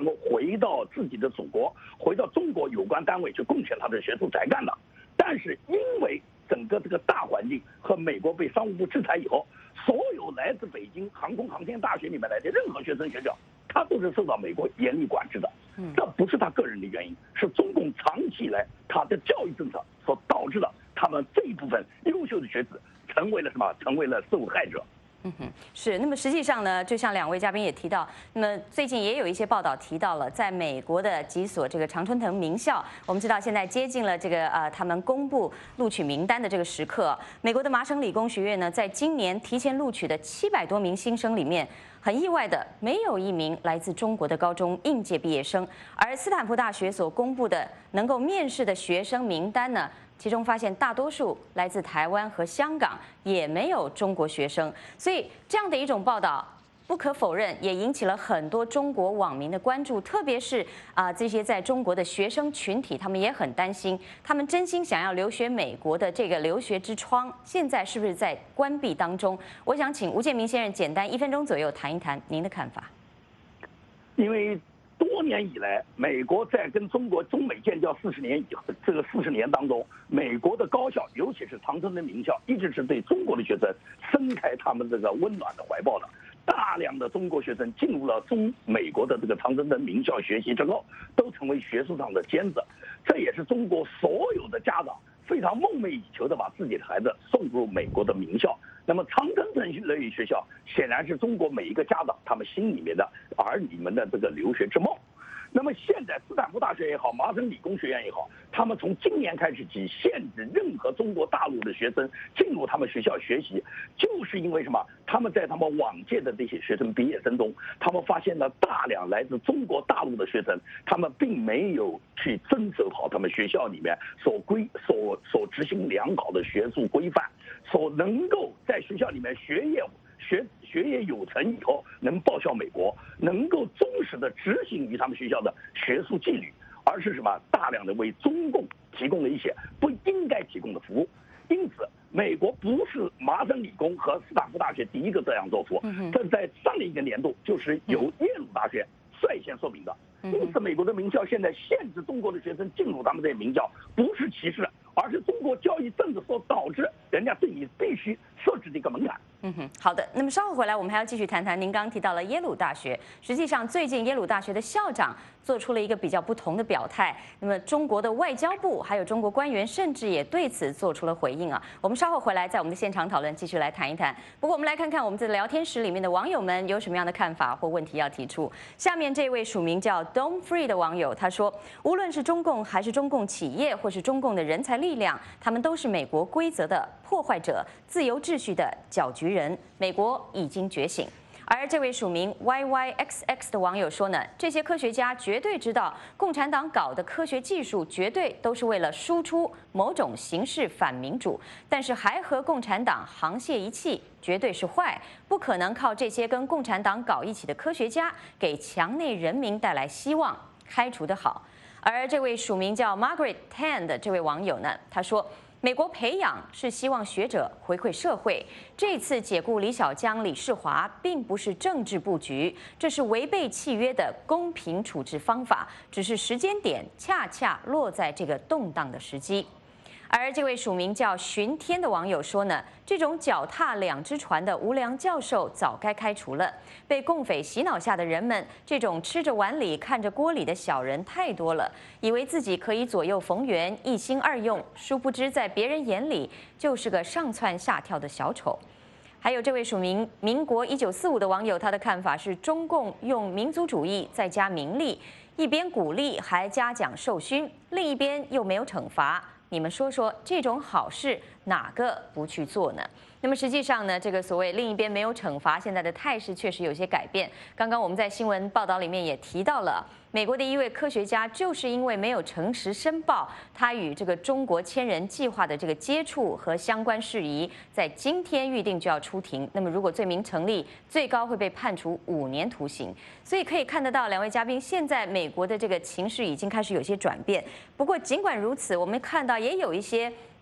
回到自己的祖国，回到中国有关单位去贡献他的学术才干的。但是因为整个这个大环境和美国被商务部制裁以后，所有来自北京航空航天大学里面来的任何学生学校，他都是受到美国严厉管制的。这不是他个人的原因，是中共长期以来他的教育政策所导致的，他们这一部分优秀的学子成为了什么？成为了受害者。 嗯哼，是。那么实际上呢，就像两位嘉宾也提到，那么最近也有一些报道提到了，在美国的几所这个常春藤名校，我们知道现在接近了这个呃他们公布录取名单的这个时刻。美国的麻省理工学院呢，在今年提前录取的七百多名新生里面，很意外的没有一名来自中国的高中应届毕业生，而斯坦福大学所公布的能够面试的学生名单呢，其中发现大多数来自台湾和香港，也没有中国学生。所以这样的一种报道，不可否认也引起了很多中国网民的关注，特别是啊、呃、这些在中国的学生群体，他们也很担心，他们真心想要留学美国的这个留学之窗，现在是不是在关闭当中？我想请吴建民先生简单一分钟左右谈一谈您的看法。 因为多年以来，美国在跟中国中美建交四十年以后，这个四十年当中，美国的高校，尤其是常春藤名校，一直是对中国的学生伸开他们这个温暖的怀抱的。大量的中国学生进入了中美国的这个常春藤名校学习之后，都成为学术上的尖子。这也是中国所有的家长非常梦寐以求的把自己的孩子送入美国的名校。那么常春藤类学校显然是中国每一个家长他们心里面的儿女们的这个留学之梦。那么现在斯坦福大学也好，麻省理工学院也好，他们从今年开始起限制任何中国大陆的学生进入他们学校学习，就是因为什么？他们在他们往届的这些学生毕业生中，他们发现了大量来自中国大陆的学生，他们并没有去遵守好他们学校里面所规所所执行良好的学术规范，所能够在学校里面学业学学业有成以后能报效美国，能够忠实的执行于他们学校的学术纪律，而是什么？大量的为中共提供了一些不应该提供的服务。因此，美国不是麻省理工和斯坦福大学第一个这样做出，这在上一个年度就是由耶鲁大学率先说明的。因此，美国的名校现在限制中国的学生进入他们这些名校，不是歧视，而是中国教育政策所导致人家对你必须设置的一个门槛。 嗯哼，好的。那么稍后回来，我们还要继续谈谈您刚刚提到了耶鲁大学。实际上，最近耶鲁大学的校长做出了一个比较不同的表态。那么，中国的外交部还有中国官员甚至也对此做出了回应啊。我们稍后回来，在我们的现场讨论继续来谈一谈。不过，我们来看看我们在聊天室里面的网友们有什么样的看法或问题要提出。下面这位署名叫 Dom Free 的网友他说，无论是中共还是中共企业或是中共的人才力量，他们都是美国规则的破坏者、自由秩序的搅局人。美国已经觉醒。而这位署名 Y Y X X 的网友说呢，这些科学家绝对知道，共产党搞的科学技术绝对都是为了输出某种形式反民主，但是还和共产党沆瀣一气，绝对是坏，不可能靠这些跟共产党搞一起的科学家给墙内人民带来希望，开除得好。而这位署名叫 Margaret Tan 的这位网友呢，他说，美国培养是希望学者回馈社会。这次解雇李小江、李世华，并不是政治布局，这是违背契约的公平处置方法，只是时间点恰恰落在这个动荡的时机。而这位署名叫巡天的网友说呢，这种脚踏两只船的无良教授早该开除了。被共匪洗脑下的人们，这种吃着碗里看着锅里的小人太多了，以为自己可以左右逢源、一心二用，殊不知在别人眼里就是个上蹿下跳的小丑。还有这位署名民国一九四五的网友，他的看法是，中共用民族主义再加名利，一边鼓励还嘉奖授勋，另一边又没有惩罚。你们说说，这种好事哪个不去做呢？那么实际上呢，这个所谓另一边没有惩罚，现在的态势确实有些改变。刚刚我们在新闻报道里面也提到了，美国的一位科学家就是因为没有诚实申报他与这个中国千人计划的这个接触和相关事宜，在今天预定就要出庭。那么如果罪名成立，最高会被判处五年徒刑。所以可以看得到，两位嘉宾现在美国的这个情势已经开始有些转变。不过尽管如此，我们看到也有一些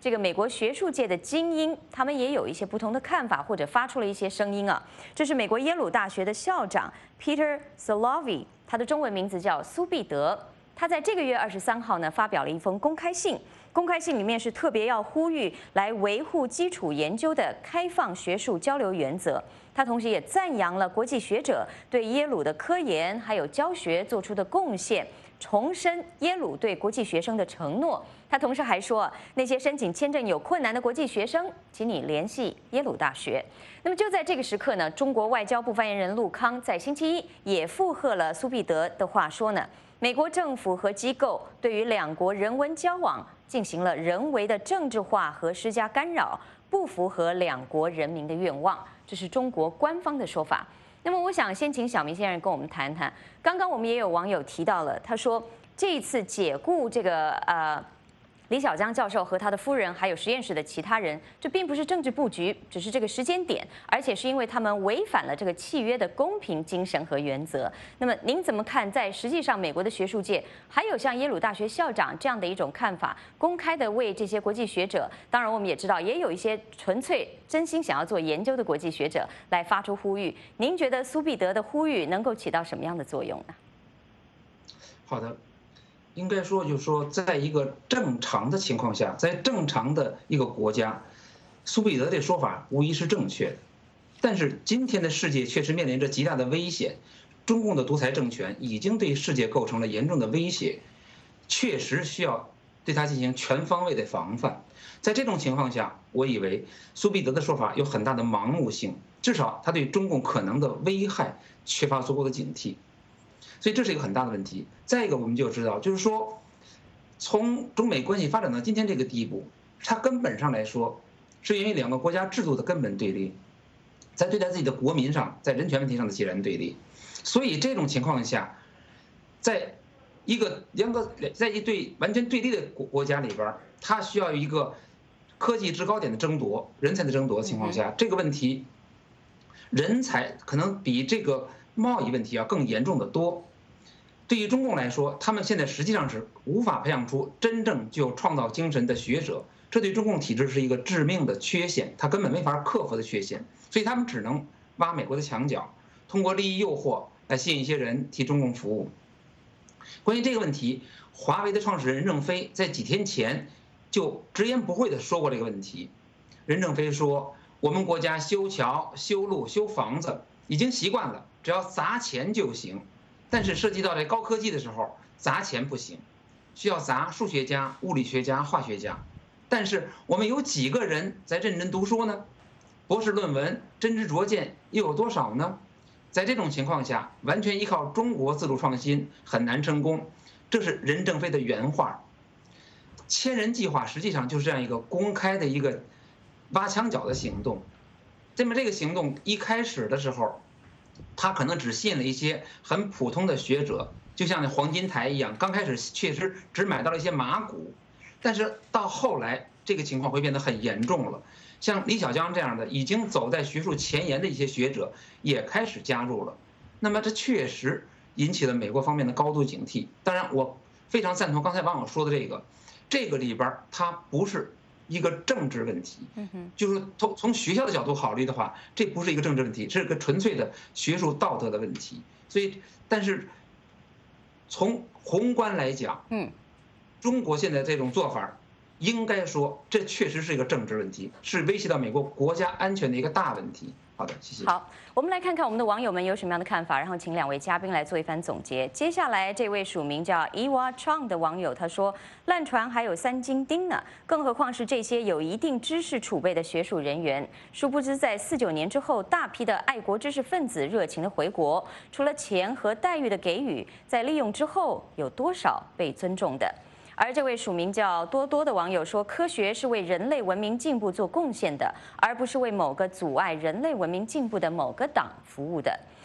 这个美国学术界的精英，他们也有一些不同的看法，或者发出了一些声音啊。这是美国耶鲁大学的校长 Peter Salovey， 他的中文名字叫苏必德。他在这个月二十三号呢，发表了一封公开信。公开信里面是特别要呼吁来维护基础研究的开放学术交流原则。他同时也赞扬了国际学者对耶鲁的科研还有教学做出的贡献，重申耶鲁对国际学生的承诺。他同时还说，那些申请签证有困难的国际学生，请你联系耶鲁大学。那么就在这个时刻呢，中国外交部发言人陆康在星期一也附和了苏必德的话，说呢，美国政府和机构对于两国人文交往进行了人为的政治化和施加干扰，不符合两国人民的愿望。这是中国官方的说法。那么，我想先请小明先生跟我们谈谈。刚刚我们也有网友提到了，他说这一次解雇这个呃李小江教授和他的夫人，还有实验室的其他人，这并不是政治布局，只是这个时间点，而且是因为他们违反了这个契约的公平精神和原则。那么您怎么看？在实际上，美国的学术界还有像耶鲁大学校长这样的一种看法，公开的为这些国际学者，当然我们也知道，也有一些纯粹真心想要做研究的国际学者来发出呼吁。您觉得苏必德的呼吁能够起到什么样的作用呢？ 好的。应该说，就是说，在一个正常的情况下，在正常的一个国家，苏必德这说法无疑是正确的。但是今天的世界确实面临着极大的危险，中共的独裁政权已经对世界构成了严重的威胁，确实需要对它进行全方位的防范。在这种情况下，我以为苏必德的说法有很大的盲目性，至少他对中共可能的危害缺乏足够的警惕。所以这是一个很大的问题。再一个，我们就知道，就是说，从中美关系发展到今天这个地步，它根本上来说，是因为两个国家制度的根本对立，在对待自己的国民上，在人权问题上的截然对立。所以这种情况下，在一个两个在一对完全对立的国国家里边，它需要一个科技制高点的争夺、人才的争夺的情况下，这个问题，人才可能比这个贸易问题要更严重的多。对于中共来说，他们现在实际上是无法培养出真正具有创造精神的学者，这对中共体制是一个致命的缺陷，他根本没法克服的缺陷。所以他们只能挖美国的墙角，通过利益诱惑来吸引一些人替中共服务。关于这个问题，华为的创始人任正非在几天前就直言不讳地说过这个问题。任正非说，我们国家修桥、修路、修房子已经习惯了，只要砸钱就行。但是涉及到这高科技的时候，砸钱不行，需要砸数学家、物理学家、化学家。但是我们有几个人在认真读书呢？博士论文真知灼见又有多少呢？在这种情况下，完全依靠中国自主创新很难成功。这是任正非的原话。千人计划实际上就是这样一个公开的一个挖墙脚的行动。那么这个行动一开始的时候，他可能只吸引了一些很普通的学者，就像那黄金台一样，刚开始确实只买到了一些马股，但是到后来这个情况会变得很严重了。像李小江这样的已经走在学术前沿的一些学者也开始加入了，那么这确实引起了美国方面的高度警惕。当然，我非常赞同刚才网友说的这个，这个里边它不是一个政治问题，就是从从学校的角度考虑的话，这不是一个政治问题，是个纯粹的学术道德的问题。所以，但是从宏观来讲，嗯，中国现在这种做法，应该说这确实是一个政治问题，是威胁到美国国家安全的一个大问题。好的，谢谢。 好，我们来看看我们的网友们有什么样的看法，然后请两位嘉宾来做一番总结。接下来这位署名叫 Ewa Chang 的网友他说：“烂船还有三斤钉呢，更何况是这些有一定知识储备的学术人员。殊不知，在四九年之后，大批的爱国知识分子热情的回国，除了钱和待遇的给予，在利用之后有多少被尊重的？”而这位署名叫多多的网友说，科学是为人类文明进步做贡献的，而不是为某个阻碍人类文明进步的某个党服务的。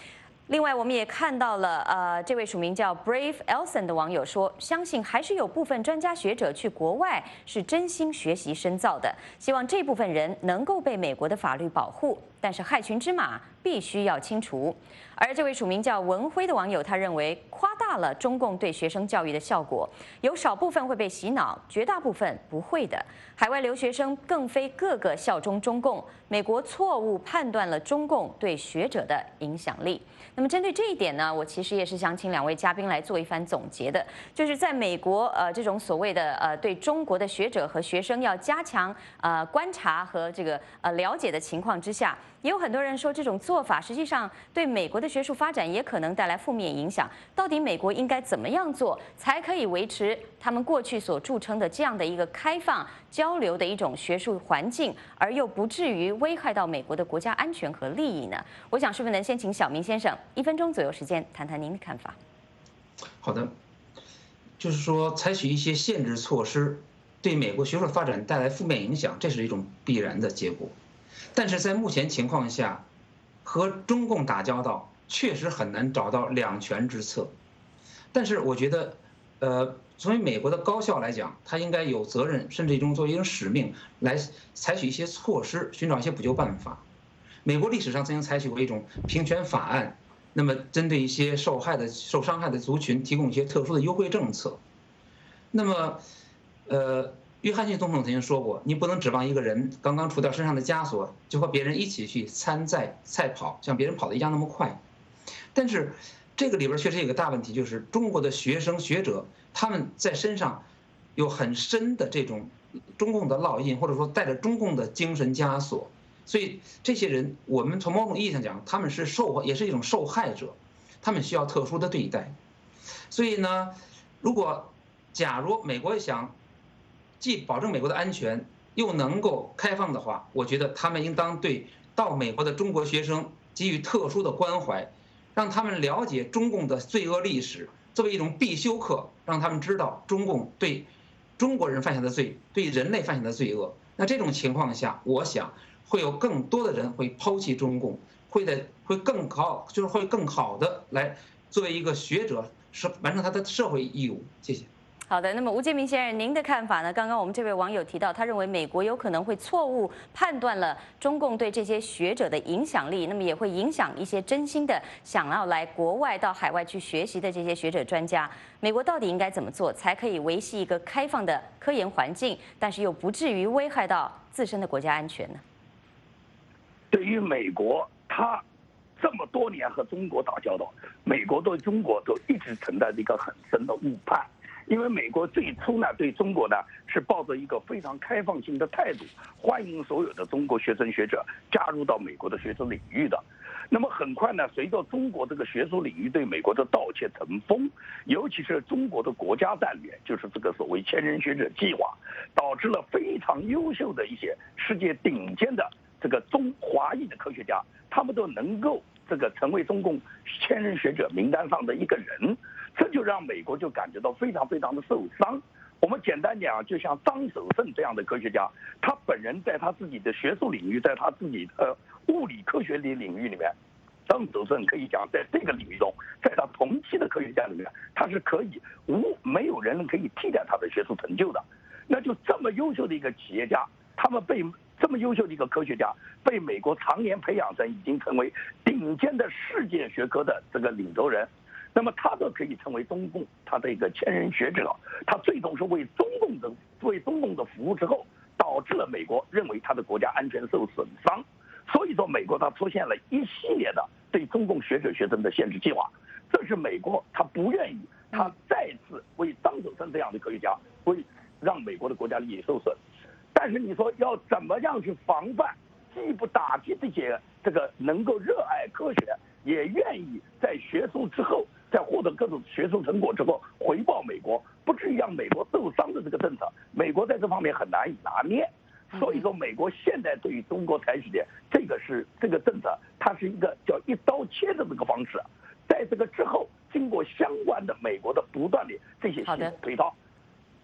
另外，我们也看到了，呃，这位署名叫 Brave Elson 的网友说，相信还是有部分专家学者去国外是真心学习深造的，希望这部分人能够被美国的法律保护，但是害群之马必须要清除。而这位署名叫文辉的网友，他认为夸大了中共对学生教育的效果，有少部分会被洗脑，绝大部分不会的。海外留学生更非个个效忠中共，美国错误判断了中共对学者的影响力。那么针对这一点呢，我其实也是想请两位嘉宾来做一番总结的，就是在美国呃这种所谓的呃对中国的学者和学生要加强呃观察和这个呃了解的情况之下，也有很多人说这种做法实际上对美国的学术发展也可能带来负面影响。到底美国应该怎么样做，才可以维持他们过去所著称的这样的一个开放交流的一种学术环境，而又不至于危害到美国的国家安全和利益呢？我想是不是能先请小明先生一分钟左右时间谈谈您的看法？ 好的，就是说采取一些限制措施，对美国学术发展带来负面影响，这是一种必然的结果。但是在目前情况下，和中共打交道确实很难找到两全之策。但是我觉得，呃，作为美国的高校来讲，它应该有责任，甚至一种作为一种使命，来采取一些措施，寻找一些补救办法。美国历史上曾经采取过一种平权法案，那么针对一些受害的、受伤害的族群提供一些特殊的优惠政策。那么，呃。约翰逊总统曾经说过：“你不能指望一个人刚刚除掉身上的枷锁，就和别人一起去参赛赛跑，像别人跑得一样那么快。”但是，这个里边确实有个大问题，就是中国的学生学者他们在身上有很深的这种中共的烙印，或者说带着中共的精神枷锁。所以，这些人我们从某种意义上讲，他们是受也是一种受害者，他们需要特殊的对待。所以呢，如果假如美国想既保证美国的安全，又能够开放的话，我觉得他们应当对到美国的中国学生给予特殊的关怀，让他们了解中共的罪恶历史，作为一种必修课，让他们知道中共对中国人犯下的罪，对人类犯下的罪恶。那这种情况下，我想会有更多的人会抛弃中共，会的会更好，就是会更好的来作为一个学者是完成他的社会义务。谢谢。 好的，那么吴建民先生，您的看法呢？刚刚我们这位网友提到，他认为美国有可能会错误判断了中共对这些学者的影响力，那么也会影响一些真心的想要来国外到海外去学习的这些学者专家。美国到底应该怎么做，才可以维系一个开放的科研环境，但是又不至于危害到自身的国家安全呢？ 对于美国，他这么多年和中国打交道，美国对中国都一直存在着一个很深的误判。因为美国最初呢对中国呢是抱着一个非常开放性的态度，欢迎所有的中国学生学者加入到美国的学术领域的。那么很快呢，随着中国这个学术领域对美国的盗窃成风，尤其是中国的国家战略，就是这个所谓千人学者计划，导致了非常优秀的一些世界顶尖的这个中华裔的科学家，他们都能够这个成为中共千人学者名单上的一个人。这就让美国就感觉到非常非常的受伤。我们简单讲，就像张守胜这样的科学家，他本人在他自己的学术领域，在他自己的物理科学的领域里面，张守胜可以讲在这个领域中，在他同期的科学家里面，他是可以无没有人可以替代他的学术成就的。那就这么优秀的一个企业家，他们被这么优秀的一个科学家，被美国常年培养成已经成为顶尖的世界学科的这个领头人。那么他都可以成为中共他的一个千人学者，他最终是为中共的为中共的服务之后，导致了美国认为他的国家安全受损伤，所以说美国它出现了一系列的对中共学者学生的限制计划，这是美国他不愿意他再次为张守胜这样的科学家会让美国的国家利益受损。但是你说要怎么样去防范，既不打击这些这个能够热爱科学，也愿意在学术之后，在获得各种学术成果之后回报美国，不至于让美国受伤的这个政策，美国在这方面很难以拿捏。所以说，美国现在对于中国采取的这个是这个政策，它是一个叫一刀切的这个方式。在这个之后，经过相关的美国的不断的这些推套。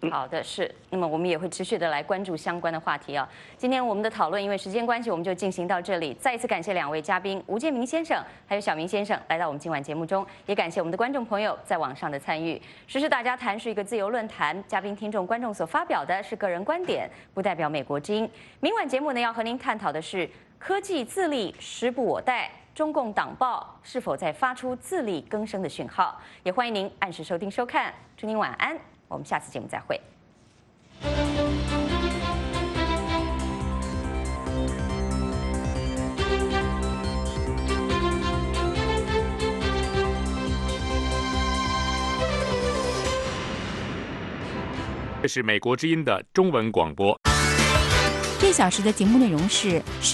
好的，是。那么我们也会持续的来关注相关的话题啊。今天我们的讨论因为时间关系，我们就进行到这里。再一次感谢两位嘉宾吴建明先生还有小明先生来到我们今晚节目中，也感谢我们的观众朋友在网上的参与。时事大家谈是一个自由论坛，嘉宾、听众、观众所发表的是个人观点，不代表美国之音。明晚节目呢要和您探讨的是科技自立时不我待。中共党报是否在发出自力更生的讯号？也欢迎您按时收听收看。祝您晚安，我们下次节目再会。 这是美国之音的中文广播。 这小时的节目内容是。